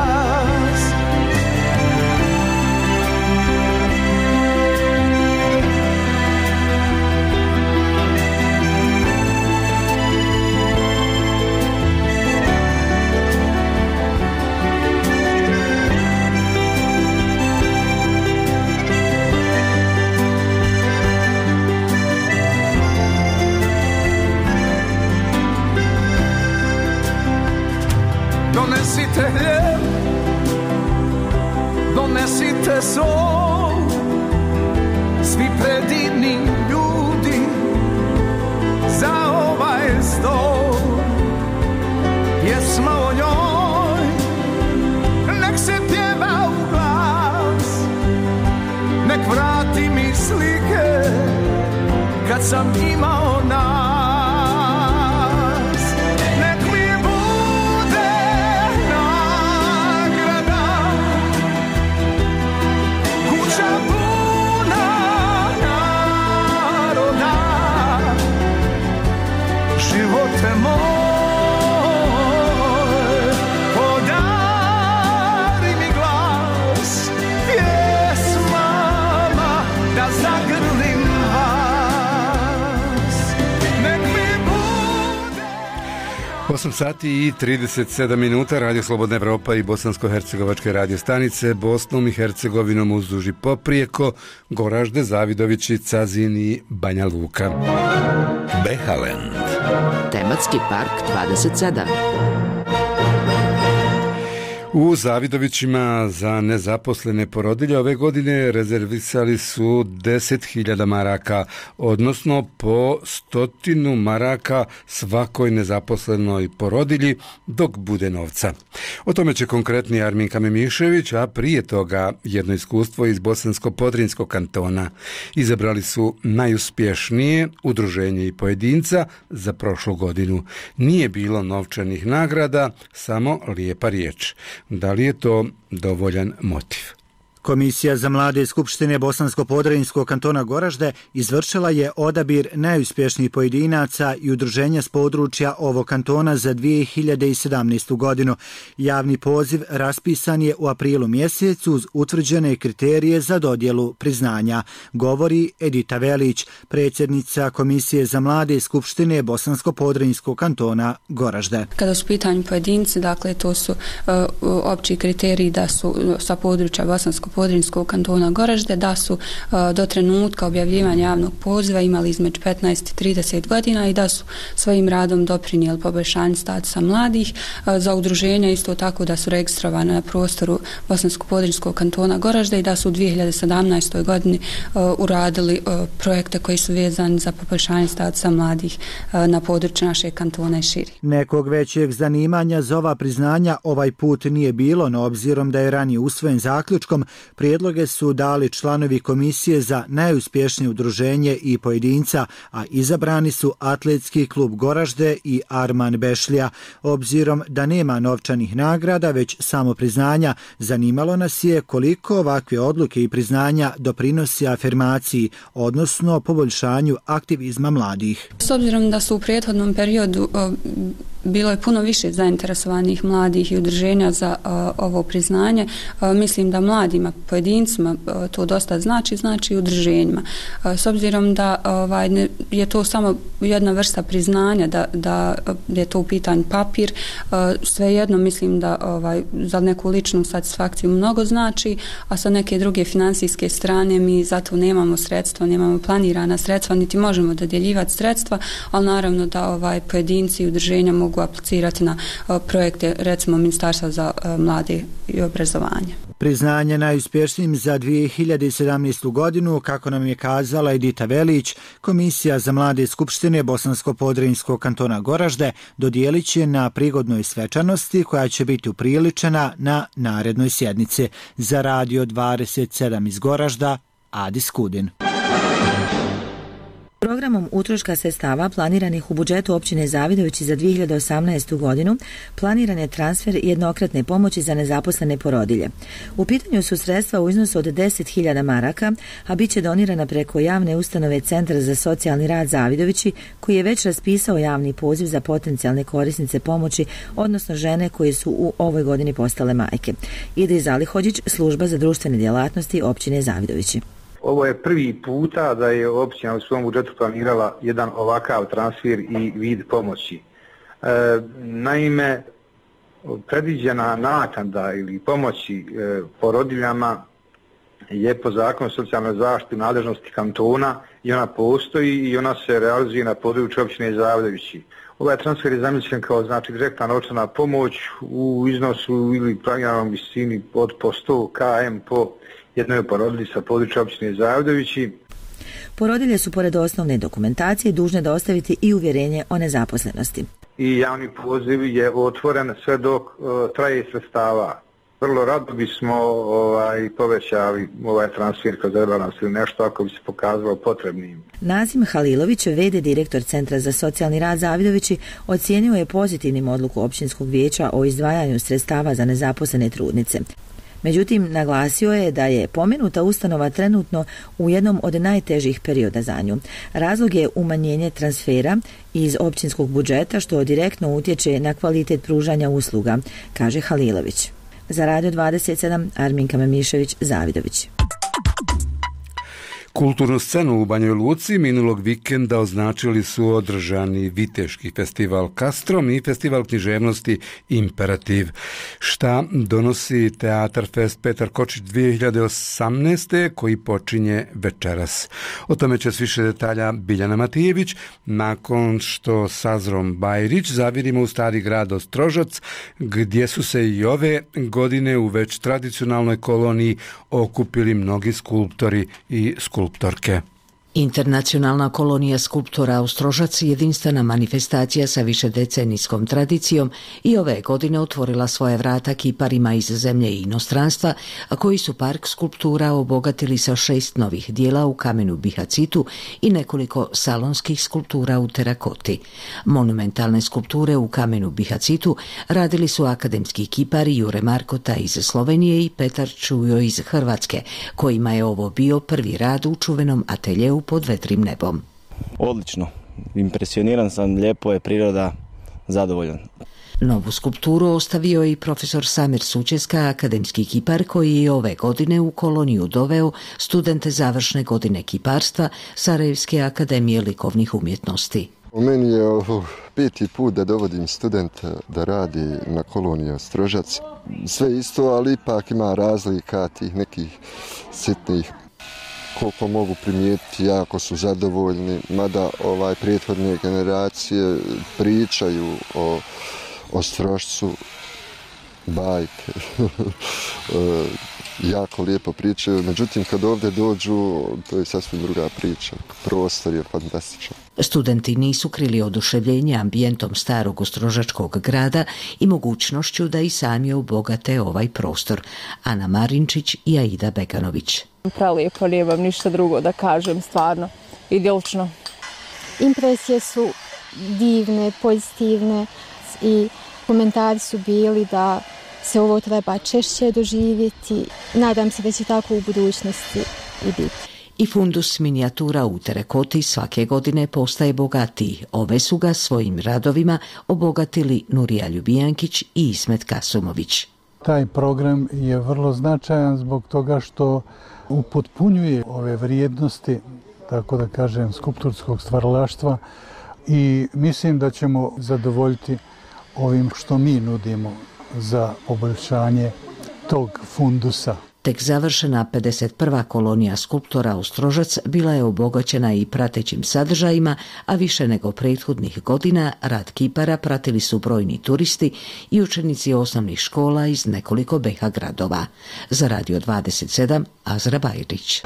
Donesite hljeb, donesite sol, svi predivni ljudi za ovaj stol. Pjesma o njoj, nek se pjeva u glas, nek vrati mi slike kad sam imao nas. Živote moj, podari mi glas pjesmama da zagrlim vas. Nek mi bude... osam sati i trideset sedam minuta, Radio Slobodna Evropa i Bosansko-hercegovačke radio stanice Bosnom i Hercegovinom uzduž i poprijeko, Goražde, Zavidovići, Cazin i Banja Luka. Behalen. Tematski park dvadeset sedam. U Zavidovićima za nezaposlene porodilje ove godine rezervisali su deset hiljada maraka, odnosno po stotinu maraka svakoj nezaposlenoj porodilji dok bude novca. O tome će konkretni Arminka Memišević, a prije toga jedno iskustvo iz Bosansko-Podrinjskog kantona. Izabrali su najuspješnije udruženje i pojedinca za prošlu godinu. Nije bilo novčanih nagrada, samo lijepa riječ. Da li je to dovoljan motiv? Komisija za mlade Skupštine Bosansko-Podrinjskog kantona Goražde izvršila je odabir najuspješnijih pojedinaca i udruženja s područja ovog kantona za dvije hiljade sedamnaestu. godinu. Javni poziv raspisan je u aprilu mjesecu uz utvrđene kriterije za dodjelu priznanja, govori Edita Velić, predsjednica Komisije za mlade Skupštine Bosansko-Podrinjskog kantona Goražde. Kada su pitanju pojedinci, dakle to su uh, opći kriteriji da su sa područja Bosansko Podrinjskog kantona Goražde, da su uh, do trenutka objavljivanja javnog poziva imali između petnaest i trideset godina i da su svojim radom doprinijeli poboljšanju statusa mladih. Uh, za udruženja isto tako da su registrovane na prostoru Bosansko-Podrinjskog kantona Goražde i da su u dvije hiljade sedamnaestoj. godini uh, uradili uh, projekte koji su vezani za poboljšanje statusa mladih uh, na području našeg kantona i širi. Nekog većeg zanimanja za ova priznanja ovaj put nije bilo, no obzirom da je ranije usvojen zaključkom, prijedloge su dali članovi komisije za najuspješnije udruženje i pojedinca, a izabrani su Atletski klub Goražde i Arman Bešlija. Obzirom da nema novčanih nagrada, već samo priznanja, zanimalo nas je koliko ovakve odluke i priznanja doprinosi afirmaciji, odnosno poboljšanju aktivizma mladih. S obzirom da su u prethodnom periodu bilo je puno više zainteresovanih mladih i udruženja za uh, ovo priznanje. Uh, mislim da mladima, pojedincima uh, to dosta znači, znači i udruženjima. Uh, s obzirom da ovaj, ne, je to samo jedna vrsta priznanja, da, da je to u pitanju papir, uh, svejedno mislim da ovaj, za neku ličnu satisfakciju mnogo znači, a sa neke druge financijske strane mi zato nemamo sredstva, nemamo planirana sredstva, niti možemo dodjeljivati sredstva, ali naravno da ovaj, pojedinci i udruženja mogu aplicirati na uh, projekte, recimo Ministarstva za uh, mlade i obrazovanje. Priznanje najuspješnijim za dvije hiljade sedamnaestu. godinu, kako nam je kazala Edita Velić, Komisija za mlade Skupštine Bosansko-Podrinjskog kantona Goražde dodijelit će na prigodnoj svečanosti koja će biti upriličena na narednoj sjednici. Za Radio dvadeset sedam iz Goražda, Adi Skudin. Programom utroška sredstava planiranih u budžetu općine Zavidovići za dvije hiljade osamnaestu. godinu planiran je transfer jednokratne pomoći za nezaposlene porodilje. U pitanju su sredstva u iznosu od deset hiljada maraka, a bit će donirana preko javne ustanove Centra za socijalni rad Zavidovići, koji je već raspisao javni poziv za potencijalne korisnice pomoći, odnosno žene koje su u ovoj godini postale majke. Idris Zalihođić, služba za društvene djelatnosti općine Zavidovići. Ovo je prvi puta da je općina u svom budžetu planirala jedan ovakav transfer i vid pomoći. E, naime, predviđena naknada ili pomoći e, porodiljama je po zakonu o socijalnoj zaštiti u nadležnosti kantona i ona postoji i ona se realizuje na području općine Zavidovići. Ovaj transfer je zamišljen kao znači direktna novčana pomoć u iznosu ili planiranom visini od po sto kilometara po jednoj porodilji sa područja općine Zavidovići. Porodilje su pored osnovne dokumentacije dužne dostaviti i uvjerenje o nezaposlenosti. I javni poziv je otvoren sve dok uh, traje sredstava. Vrlo rado bismo ovaj, povećali ovaj transfer kroz rebalans ili nešto ako bi se pokazalo potrebnim. Nazim Halilović, ve de direktor Centra za socijalni rad Zavidovići, ocijenio je pozitivnim odluku općinskog vijeća o izdvajanju sredstava za nezaposlene trudnice. Međutim, naglasio je da je pomenuta ustanova trenutno u jednom od najtežih perioda za nju. Razlog je umanjenje transfera iz općinskog budžeta što direktno utječe na kvalitet pružanja usluga, kaže Halilović. Za Radio dvadeset sedam, Arminka Memišević, Zavidović. Kulturnu scenu u Banjoj Luci minulog vikenda označili su održani Viteški festival Kastrom i festival književnosti Imperativ. Šta donosi Teatar Fest Petar Kočić dvije hiljade osamnaeste. koji počinje večeras. O tome će s više detalja Biljana Matijević, nakon što s Azrom Bajrić zavirimo u Stari grad Ostrožac, gdje su se i ove godine u već tradicionalnoj koloniji okupili mnogi skulptori i skulptori. Internacionalna kolonija skulptora Ostrožac je jedinstvena manifestacija sa višedecenijskom tradicijom i ove godine otvorila svoje vrata kiparima iz zemlje i inostranstva, a koji su park skulptura obogatili sa šest novih dijela u kamenu bihacitu i nekoliko salonskih skulptura u terakoti. Monumentalne skulpture u kamenu bihacitu radili su akademski kipari Jure Markota iz Slovenije i Petar Čujo iz Hrvatske, kojima je ovo bio prvi rad u čuvenom ateljeu pod vedrim nebom. Odlično, impresioniran sam, lijepo je, priroda, zadovoljan. Novu skulpturu ostavio je i profesor Samir Sučeska, akademski kipar koji je ove godine u koloniju doveo studente završne godine kiparstva Sarajevske akademije likovnih umjetnosti. U meni je ovo peti put da dovodim studenta da radi na koloniji Ostrožac. Sve isto, ali ipak ima razlika tih nekih sitnih. Koliko mogu primijetiti, jako su zadovoljni, mada ovaj prethodne generacije pričaju o Ostrožcu, bajke, jako lijepo pričaju, međutim kad ovdje dođu, to je sasvim druga priča, prostor je fantastičan. Studenti nisu krili oduševljenje ambijentom starog ostrožačkog grada i mogućnošću da i sami obogate ovaj prostor. Ana Marinčić i Aida Beganović. Prelijepo, nemam ništa drugo da kažem, stvarno, idilično. Impresije su divne, pozitivne i komentari su bili da se ovo treba češće doživjeti. Nadam se da će tako u budućnosti i biti. I fundus minijatura u terakoti svake godine postaje bogatiji. Ove su ga svojim radovima obogatili Nurija Ljubijankić i Ismet Kasumović. Taj program je vrlo značajan zbog toga što upotpunjuje ove vrijednosti, tako da kažem, skulpturskog stvaralaštva i mislim da ćemo zadovoljiti ovim što mi nudimo za poboljšanje tog fundusa. Tek završena pedeset prva kolonija skulptora Ostrožac bila je obogaćena i pratećim sadržajima, a više nego prethodnih godina rad kipara pratili su brojni turisti i učenici osnovnih škola iz nekoliko B iH gradova. Za Radio dvadeset sedam, Azra Bajrić.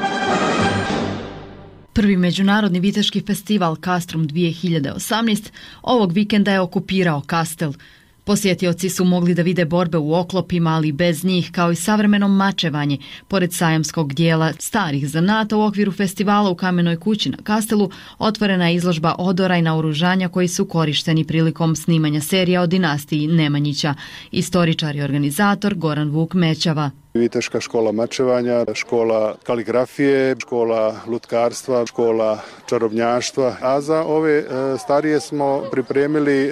Prvi međunarodni viteški festival Castrum dvije hiljade osamnaest ovog vikenda je okupirao Kastel. Posjetioci su mogli da vide borbe u oklopima, ali bez njih, kao i savremeno mačevanje. Pored sajamskog dijela starih zanata u okviru festivala u Kamenoj kući na Kastelu otvorena je izložba odora i naoružanja koji su korišteni prilikom snimanja serija o dinastiji Nemanjića. Istoričar i organizator Goran Vuk Mećava. Viteška škola mačevanja, škola kaligrafije, škola lutkarstva, škola čarobnjaštva. A za ove starije smo pripremili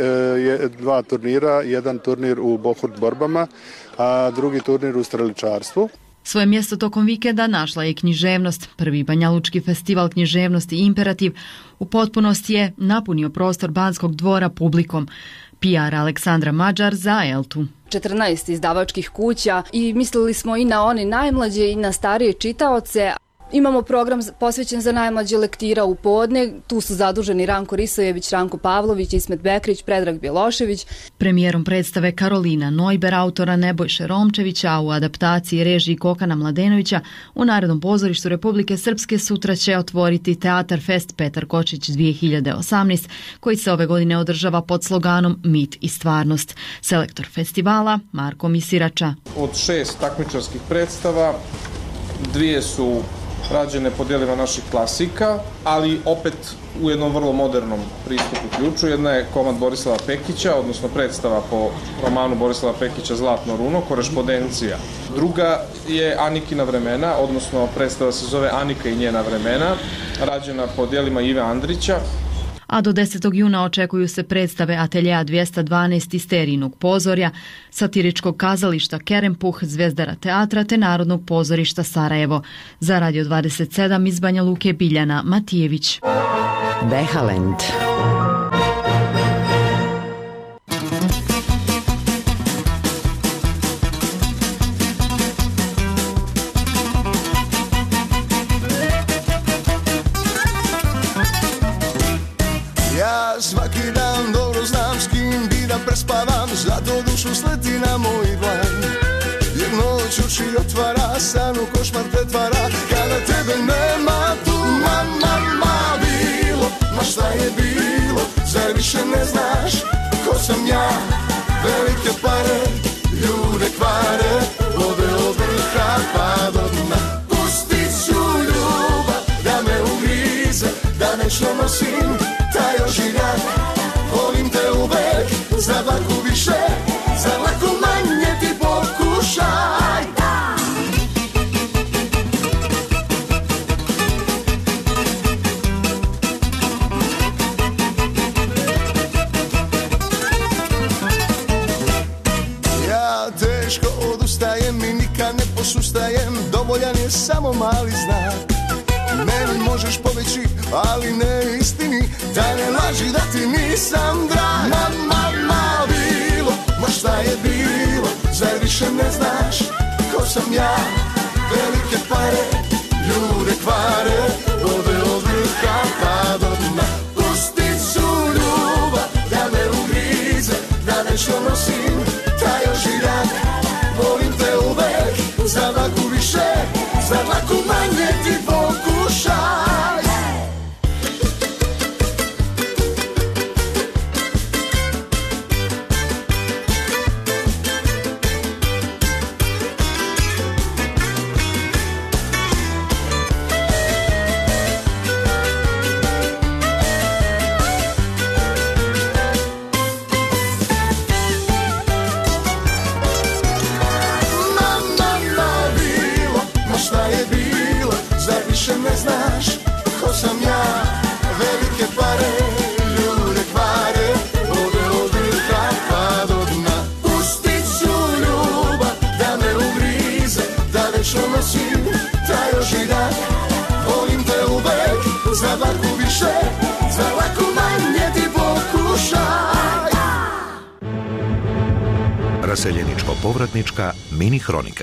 dva turnira, jedan turnir u bohurt borbama, a drugi turnir u streličarstvu. Svoje mjesto tokom vikenda našla je književnost. Prvi banjalučki festival književnosti Imperativ u potpunosti je napunio prostor Banskog dvora publikom. P R Aleksandra Mađar za Eltu. četrnaest izdavačkih kuća i mislili smo i na one najmlađe i na starije čitaoce. Imamo program posvećen za najmlađe lektira u podne. Tu su zaduženi Ranko Risojević, Ranko Pavlović, Ismet Bekrić, Predrag Bjelošević. Premijerom predstave Karolina Nojber, autora Nebojše Romčevića, a u adaptaciji režiji Kokana Mladenovića u Narodnom pozorištu Republike Srpske sutra će otvoriti Teatar Fest Petar Kočić dvije hiljade osamnaest, koji se ove godine održava pod sloganom Mit i stvarnost. Selektor festivala Marko Misirača. Od šest takmičarskih predstava, dvije su rađene po djelima naših klasika, ali opet u jednom vrlo modernom pristupu ključu. Jedna je komad Borislava Pekića, odnosno predstava po romanu Borislava Pekića Zlatno runo, korespondencija. Druga je Anikina vremena, odnosno predstava se zove Anika i njena vremena, rađena po djelima Ive Andrića. A do desetog juna očekuju se predstave Ateljeja dvjesto dvanaest iz Sterijnog pozorja, satiričkog kazališta Kerempuh, Zvezdara teatra te Narodnog pozorišta Sarajevo. Za Radio dvadeset sedam iz Banja Luke Biljana Matijević. Behalend. Svaki dan dobro znam s kim bi da prespavam, zato dušu sleti na moj dlan. Jer noć oči otvara, san u košmar pretvara, kada tebe nema tu. Ma, ma, ma, bilo, ma šta je bilo, zar više ne znaš ko sam ja? Velike pare, ljude kvare, vode od vrha pa do dna. Pustit ću ljubav da me ugrize, da nešto nosim taj ožiljak. Volim te uvek, za dlaku više, za dlaku manje ti pokušaj. Ja teško odustajem i nikad ne posustajem, dovoljan je samo mali znak. Meni možeš poveći, ali ne istini, da ne laži da ti nisam drag. Ma, ma, ma, bilo, ma šta je bilo, zar više ne znaš ko sam ja? Velike pare, ljude kvare, vode od vrha pa do dna. Pustit ću ljubav da me ugrize, da nešto nosim taj ožiljak. Volim te uvek, za dlaku više, za dlaku manje ti pokušaj. Raseljeničko-povratnička mini hronika.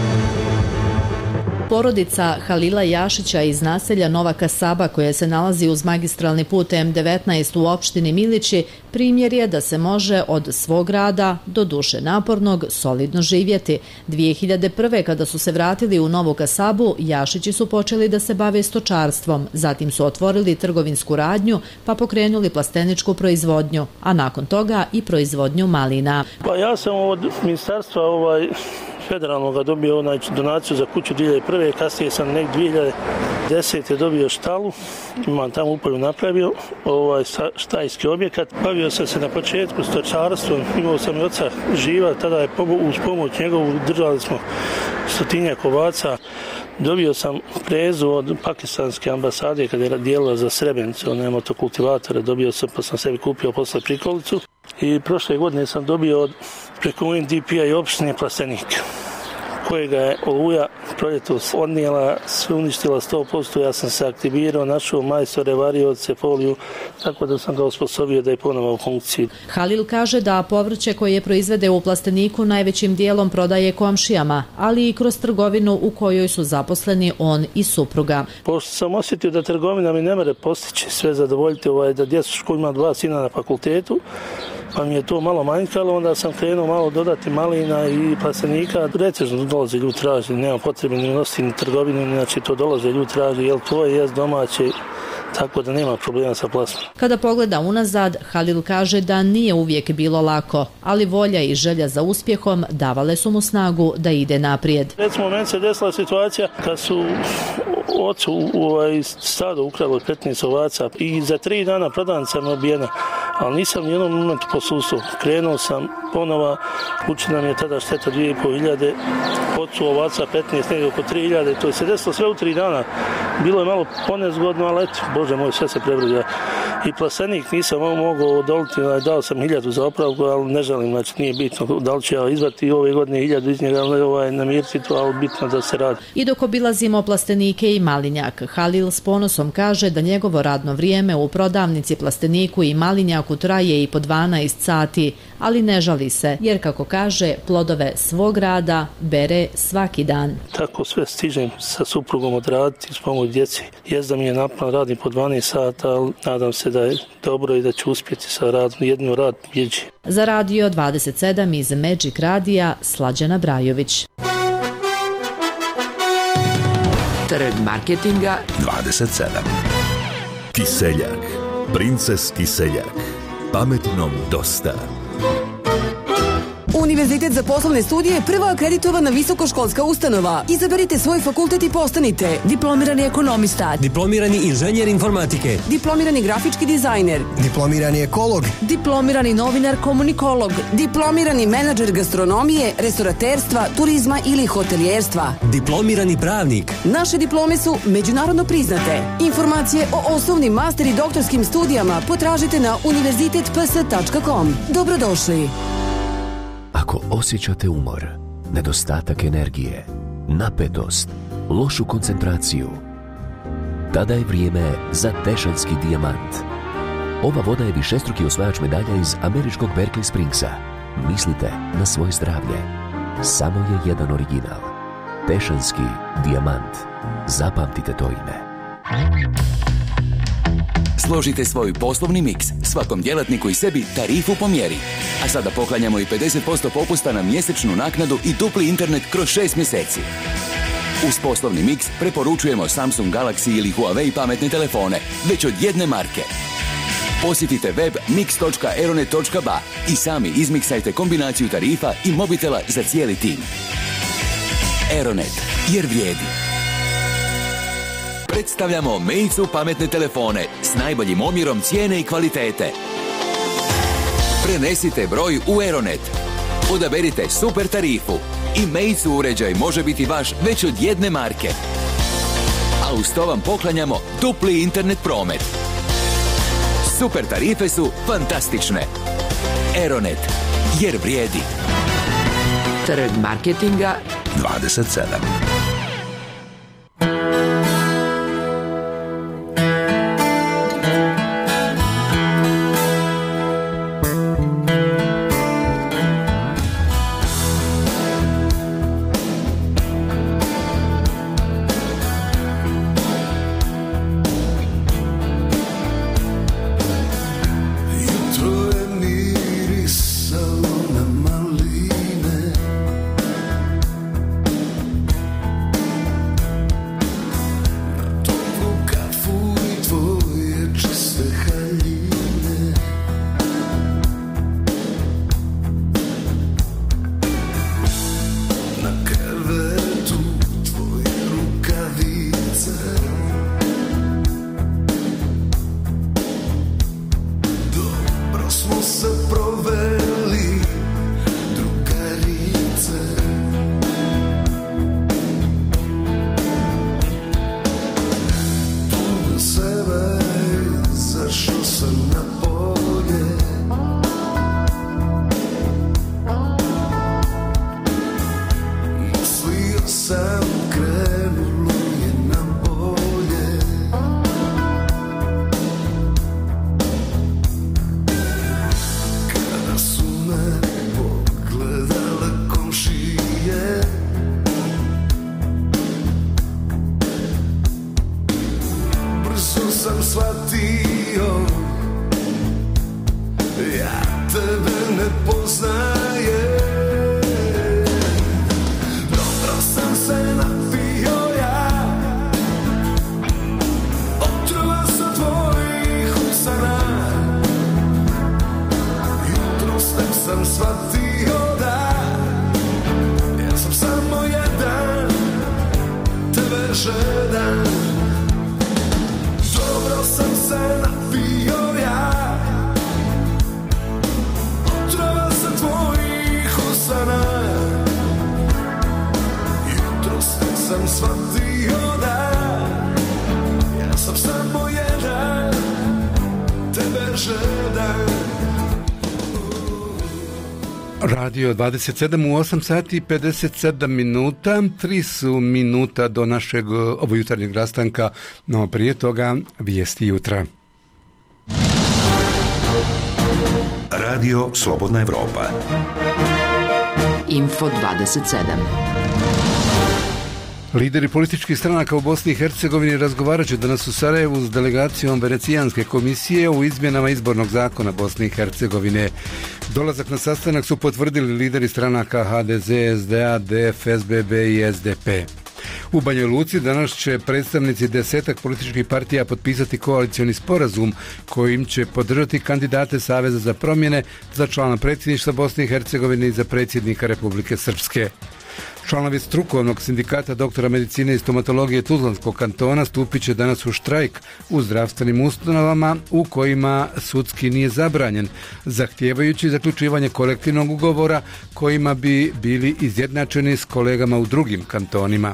Porodica Halila Jašića iz naselja Nova Kasaba, koja se nalazi uz magistralni put M devetnaest u opštini Milići, primjer je da se može od svog rada, do duše napornog, solidno živjeti. dvije hiljade prve. kada su se vratili u Novu Kasabu, Jašići su počeli da se bave stočarstvom, zatim su otvorili trgovinsku radnju, pa pokrenuli plasteničku proizvodnju, a nakon toga i proizvodnju malina. Pa ja sam od ministarstva ovaj federalnog dobio onaj donaciju za kuću dvije hiljade prve. Kasnije sam nek dvije hiljade desete. dobio štalu, imam tamo u polju napravio ovaj štajski objekat. Bavio sam se na početku stočarstvom, imao sam i oca živa, tada je uz pomoć njegovu držali smo stotinjak ovaca. Dobio sam prezu od pakistanske ambasade kada je dijelila za Srebrenicu, one motokultivatore, dobio sam pa sam sebi kupio posle prikolicu. I prošle godine sam dobio od preko U N D P-a i opštine plastenik, kojega je oluja proljetos odnijela, sve uništila sto posto. Ja sam se aktivirao, našao majstore, varioce, foliju, tako da sam ga osposobio da je ponovo u funkciji. Halil kaže da povrće koje proizvede u plasteniku najvećim dijelom prodaje komšijama, ali i kroz trgovinu u kojoj su zaposleni on i supruga. Pošto sam osjetio da trgovina mi ne mere postići sve zadovoljiti, ovaj, da djecu školu ima dva sina na fakultetu, pa mi je to malo manjkalo, onda sam krenuo malo dodati malina i plastenika. Recežno dolaze ljudi traži, nema potrebe ni nositi ni trgovinu, znači to dolaze ljudi traži, jel to je jest domaće, tako da nema problema sa plasmom. Kada pogleda unazad, Halil kaže da nije uvijek bilo lako, ali volja i želja za uspjehom davale su mu snagu da ide naprijed. Recimo, meni se desila situacija kad su ocu u ovaj stado ukralo petnaest ovaca i za tri dana prodavnica mi obijena, ali nisam ni jednom momentu posustao. Krenuo sam ponova, kući nam je tada šteta dvije i pol hiljade, ocu ovaca petnaest, negdje oko tri hiljade, to je se desilo sve u tri dana. Bilo je malo ponezgodno, ali eto, Bože moj, sve se prevrga. I plastenik nisam mogao odoliti, dao sam hiljadu za opravku, ali ne želim, znači nije bitno da li ću ja izvati ove godine hiljadu iz njega, ali ovaj, namiriti to, ali bitno da se radi. I dok obilazimo plastenike i malinjak, Halil s ponosom kaže da njegovo radno vrijeme u prodavnici plasteniku i malinjaku traje i po dvanaest sati, ali ne žali se, jer kako kaže, plodove svog rada bere svaki dan. Tako sve stižem sa suprugom odraditi s pomoć djeci. Jezda mi je napad, radim po dvanaest sata, ali nadam se da je dobro i da ću uspjeti sa radom. Jednu rad bjeđi. Za Radio dvadeset sedam iz Magic Radija, Slađana Brajović. Trg marketinga dvadeset sedam. Kiseljak. Princes Kiseljak. Pametnom dosta. Univerzitet za poslovne studije, prva akreditovana visokoškolska ustanova. Izaberite svoj fakultet i postanite diplomirani ekonomista, diplomirani inženjer informatike, diplomirani grafički dizajner, diplomirani ekolog, diplomirani novinar komunikolog, diplomirani menadžer gastronomije, restoraterstva, turizma ili hotelijerstva, diplomirani pravnik. Naše diplome su međunarodno priznate. Informacije o osnovnim, master i doktorskim studijama potražite na univerzitet p s tačka com. Dobrodošli. Ako osjećate umor, nedostatak energije, napetost, lošu koncentraciju, tada je vrijeme za Tešanski dijamant. Ova voda je višestruki osvajač medalja iz američkog Berkeley Springsa. Mislite na svoje zdravlje. Samo je jedan original. Tešanski dijamant. Zapamtite to ime. Složite svoj poslovni miks, svakom djelatniku i sebi tarifu po mjeri. A sada poklanjamo i pedeset posto popusta na mjesečnu naknadu i dupli internet kroz šest mjeseci. Uz poslovni miks preporučujemo Samsung Galaxy ili Huawei pametne telefone, već od jedne marke. Posjetite web mix točka aeronet točka ba i sami izmiksajte kombinaciju tarifa i mobitela za cijeli tim. Aeronet, jer vrijedi. Predstavljamo Meicu pametne telefone s najboljim omjerom cijene i kvalitete. Prenesite broj u Aeronet. Odaberite super tarifu i Meicu uređaj može biti vaš već od jedne marke. A uz to vam poklanjamo dupli internet promet. Super tarife su fantastične. Aeronet, jer vrijedi. Trg marketinga dvadeset sedam. sam shvatio da ja sam samo jedan tebe žedan. Dobro sam se napio ja otrova sa tvojih usana. Jutros sam shvatio da ja sam samo jedan tebe žedan. Radio dvadeset sedam u osam sati i pedeset sedam minuta, tri su minuta do našeg ovojutarnjeg rastanka, no prije toga vijesti jutra. Radio Slobodna Evropa. Info dvadeset sedam. Lideri političkih stranaka u Bosni i Hercegovini razgovarat će danas u Sarajevu s delegacijom Venecijanske komisije u izmjenama izbornog zakona Bosne i Hercegovine. Dolazak na sastanak su potvrdili lideri stranaka ha de ze, es de a, de ef, es be be i es de pe. U Banjoj Luci danas će predstavnici desetak političkih partija potpisati koalicioni sporazum kojim će podržati kandidate Saveza za promjene za člana predsjedništva Bosne i Hercegovine i za predsjednika Republike Srpske. Članovi strukovnog sindikata doktora medicine i stomatologije Tuzlanskog kantona stupit će danas u štrajk u zdravstvenim ustanovama u kojima sudski nije zabranjen, zahtijevajući zaključivanje kolektivnog ugovora kojima bi bili izjednačeni s kolegama u drugim kantonima.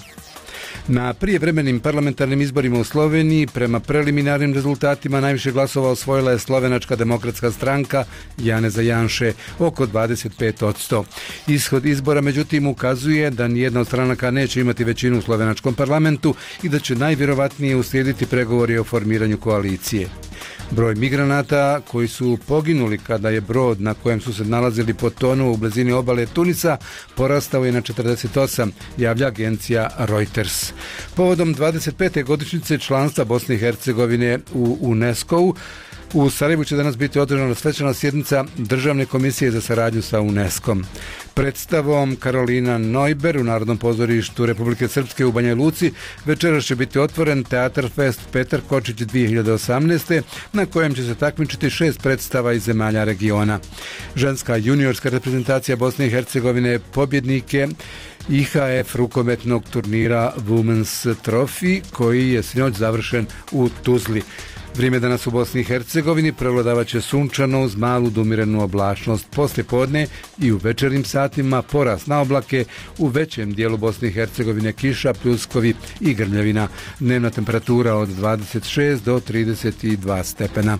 Na prijevremenim parlamentarnim izborima u Sloveniji prema preliminarnim rezultatima najviše glasova osvojila je Slovenačka demokratska stranka Janeza Janše, oko dvadeset pet posto. Ishod izbora međutim ukazuje da nijedna od stranaka neće imati većinu u slovenačkom parlamentu i da će najvjerovatnije uslijediti pregovori o formiranju koalicije. Broj migranata koji su poginuli kada je brod na kojem su se nalazili potonuo u blizini obale Tunisa porastao je na četrdeset osam, javlja agencija Reuters. Povodom dvadeset pete godišnjice članstva Bosne i Hercegovine u UNESCO-u, u Sarajevu će danas biti održana svečana sjednica Državne komisije za saradnju sa UNESCO-om. Predstavom Karolina Neuber u Narodnom pozorištu Republike Srpske u Banja Luci večeras će biti otvoren Teatar Fest Petar Kočić dvije hiljade osamnaeste. na kojem će se takmičiti šest predstava iz zemalja regiona. Ženska juniorska reprezentacija Bosne i Hercegovine pobjednike i ha ef rukometnog turnira Women's Trophy koji je sinoć završen u Tuzli. Vrijeme danas u Bosni i Hercegovini prevladavat će sunčano uz malu do umirenu oblačnost. Poslije podne i u večernjim satima porast na oblake, u većem dijelu Bosne i Hercegovine kiša, pljuskovi i grmljavina. Dnevna temperatura od dvadeset šest do trideset dva stepena.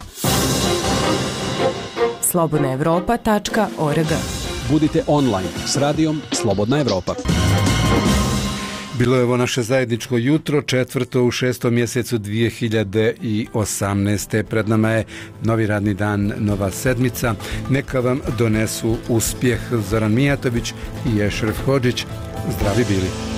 slobodna evropa tačka org. Budite online s radijom Slobodna Evropa. Bilo je ovo naše zajedničko jutro, četvrto u šestom mjesecu dvije hiljade osamnaeste. Pred nama je novi radni dan, nova sedmica. Neka vam donesu uspjeh. Zoran Mijatović i Ešref Hodžić. Zdravi bili.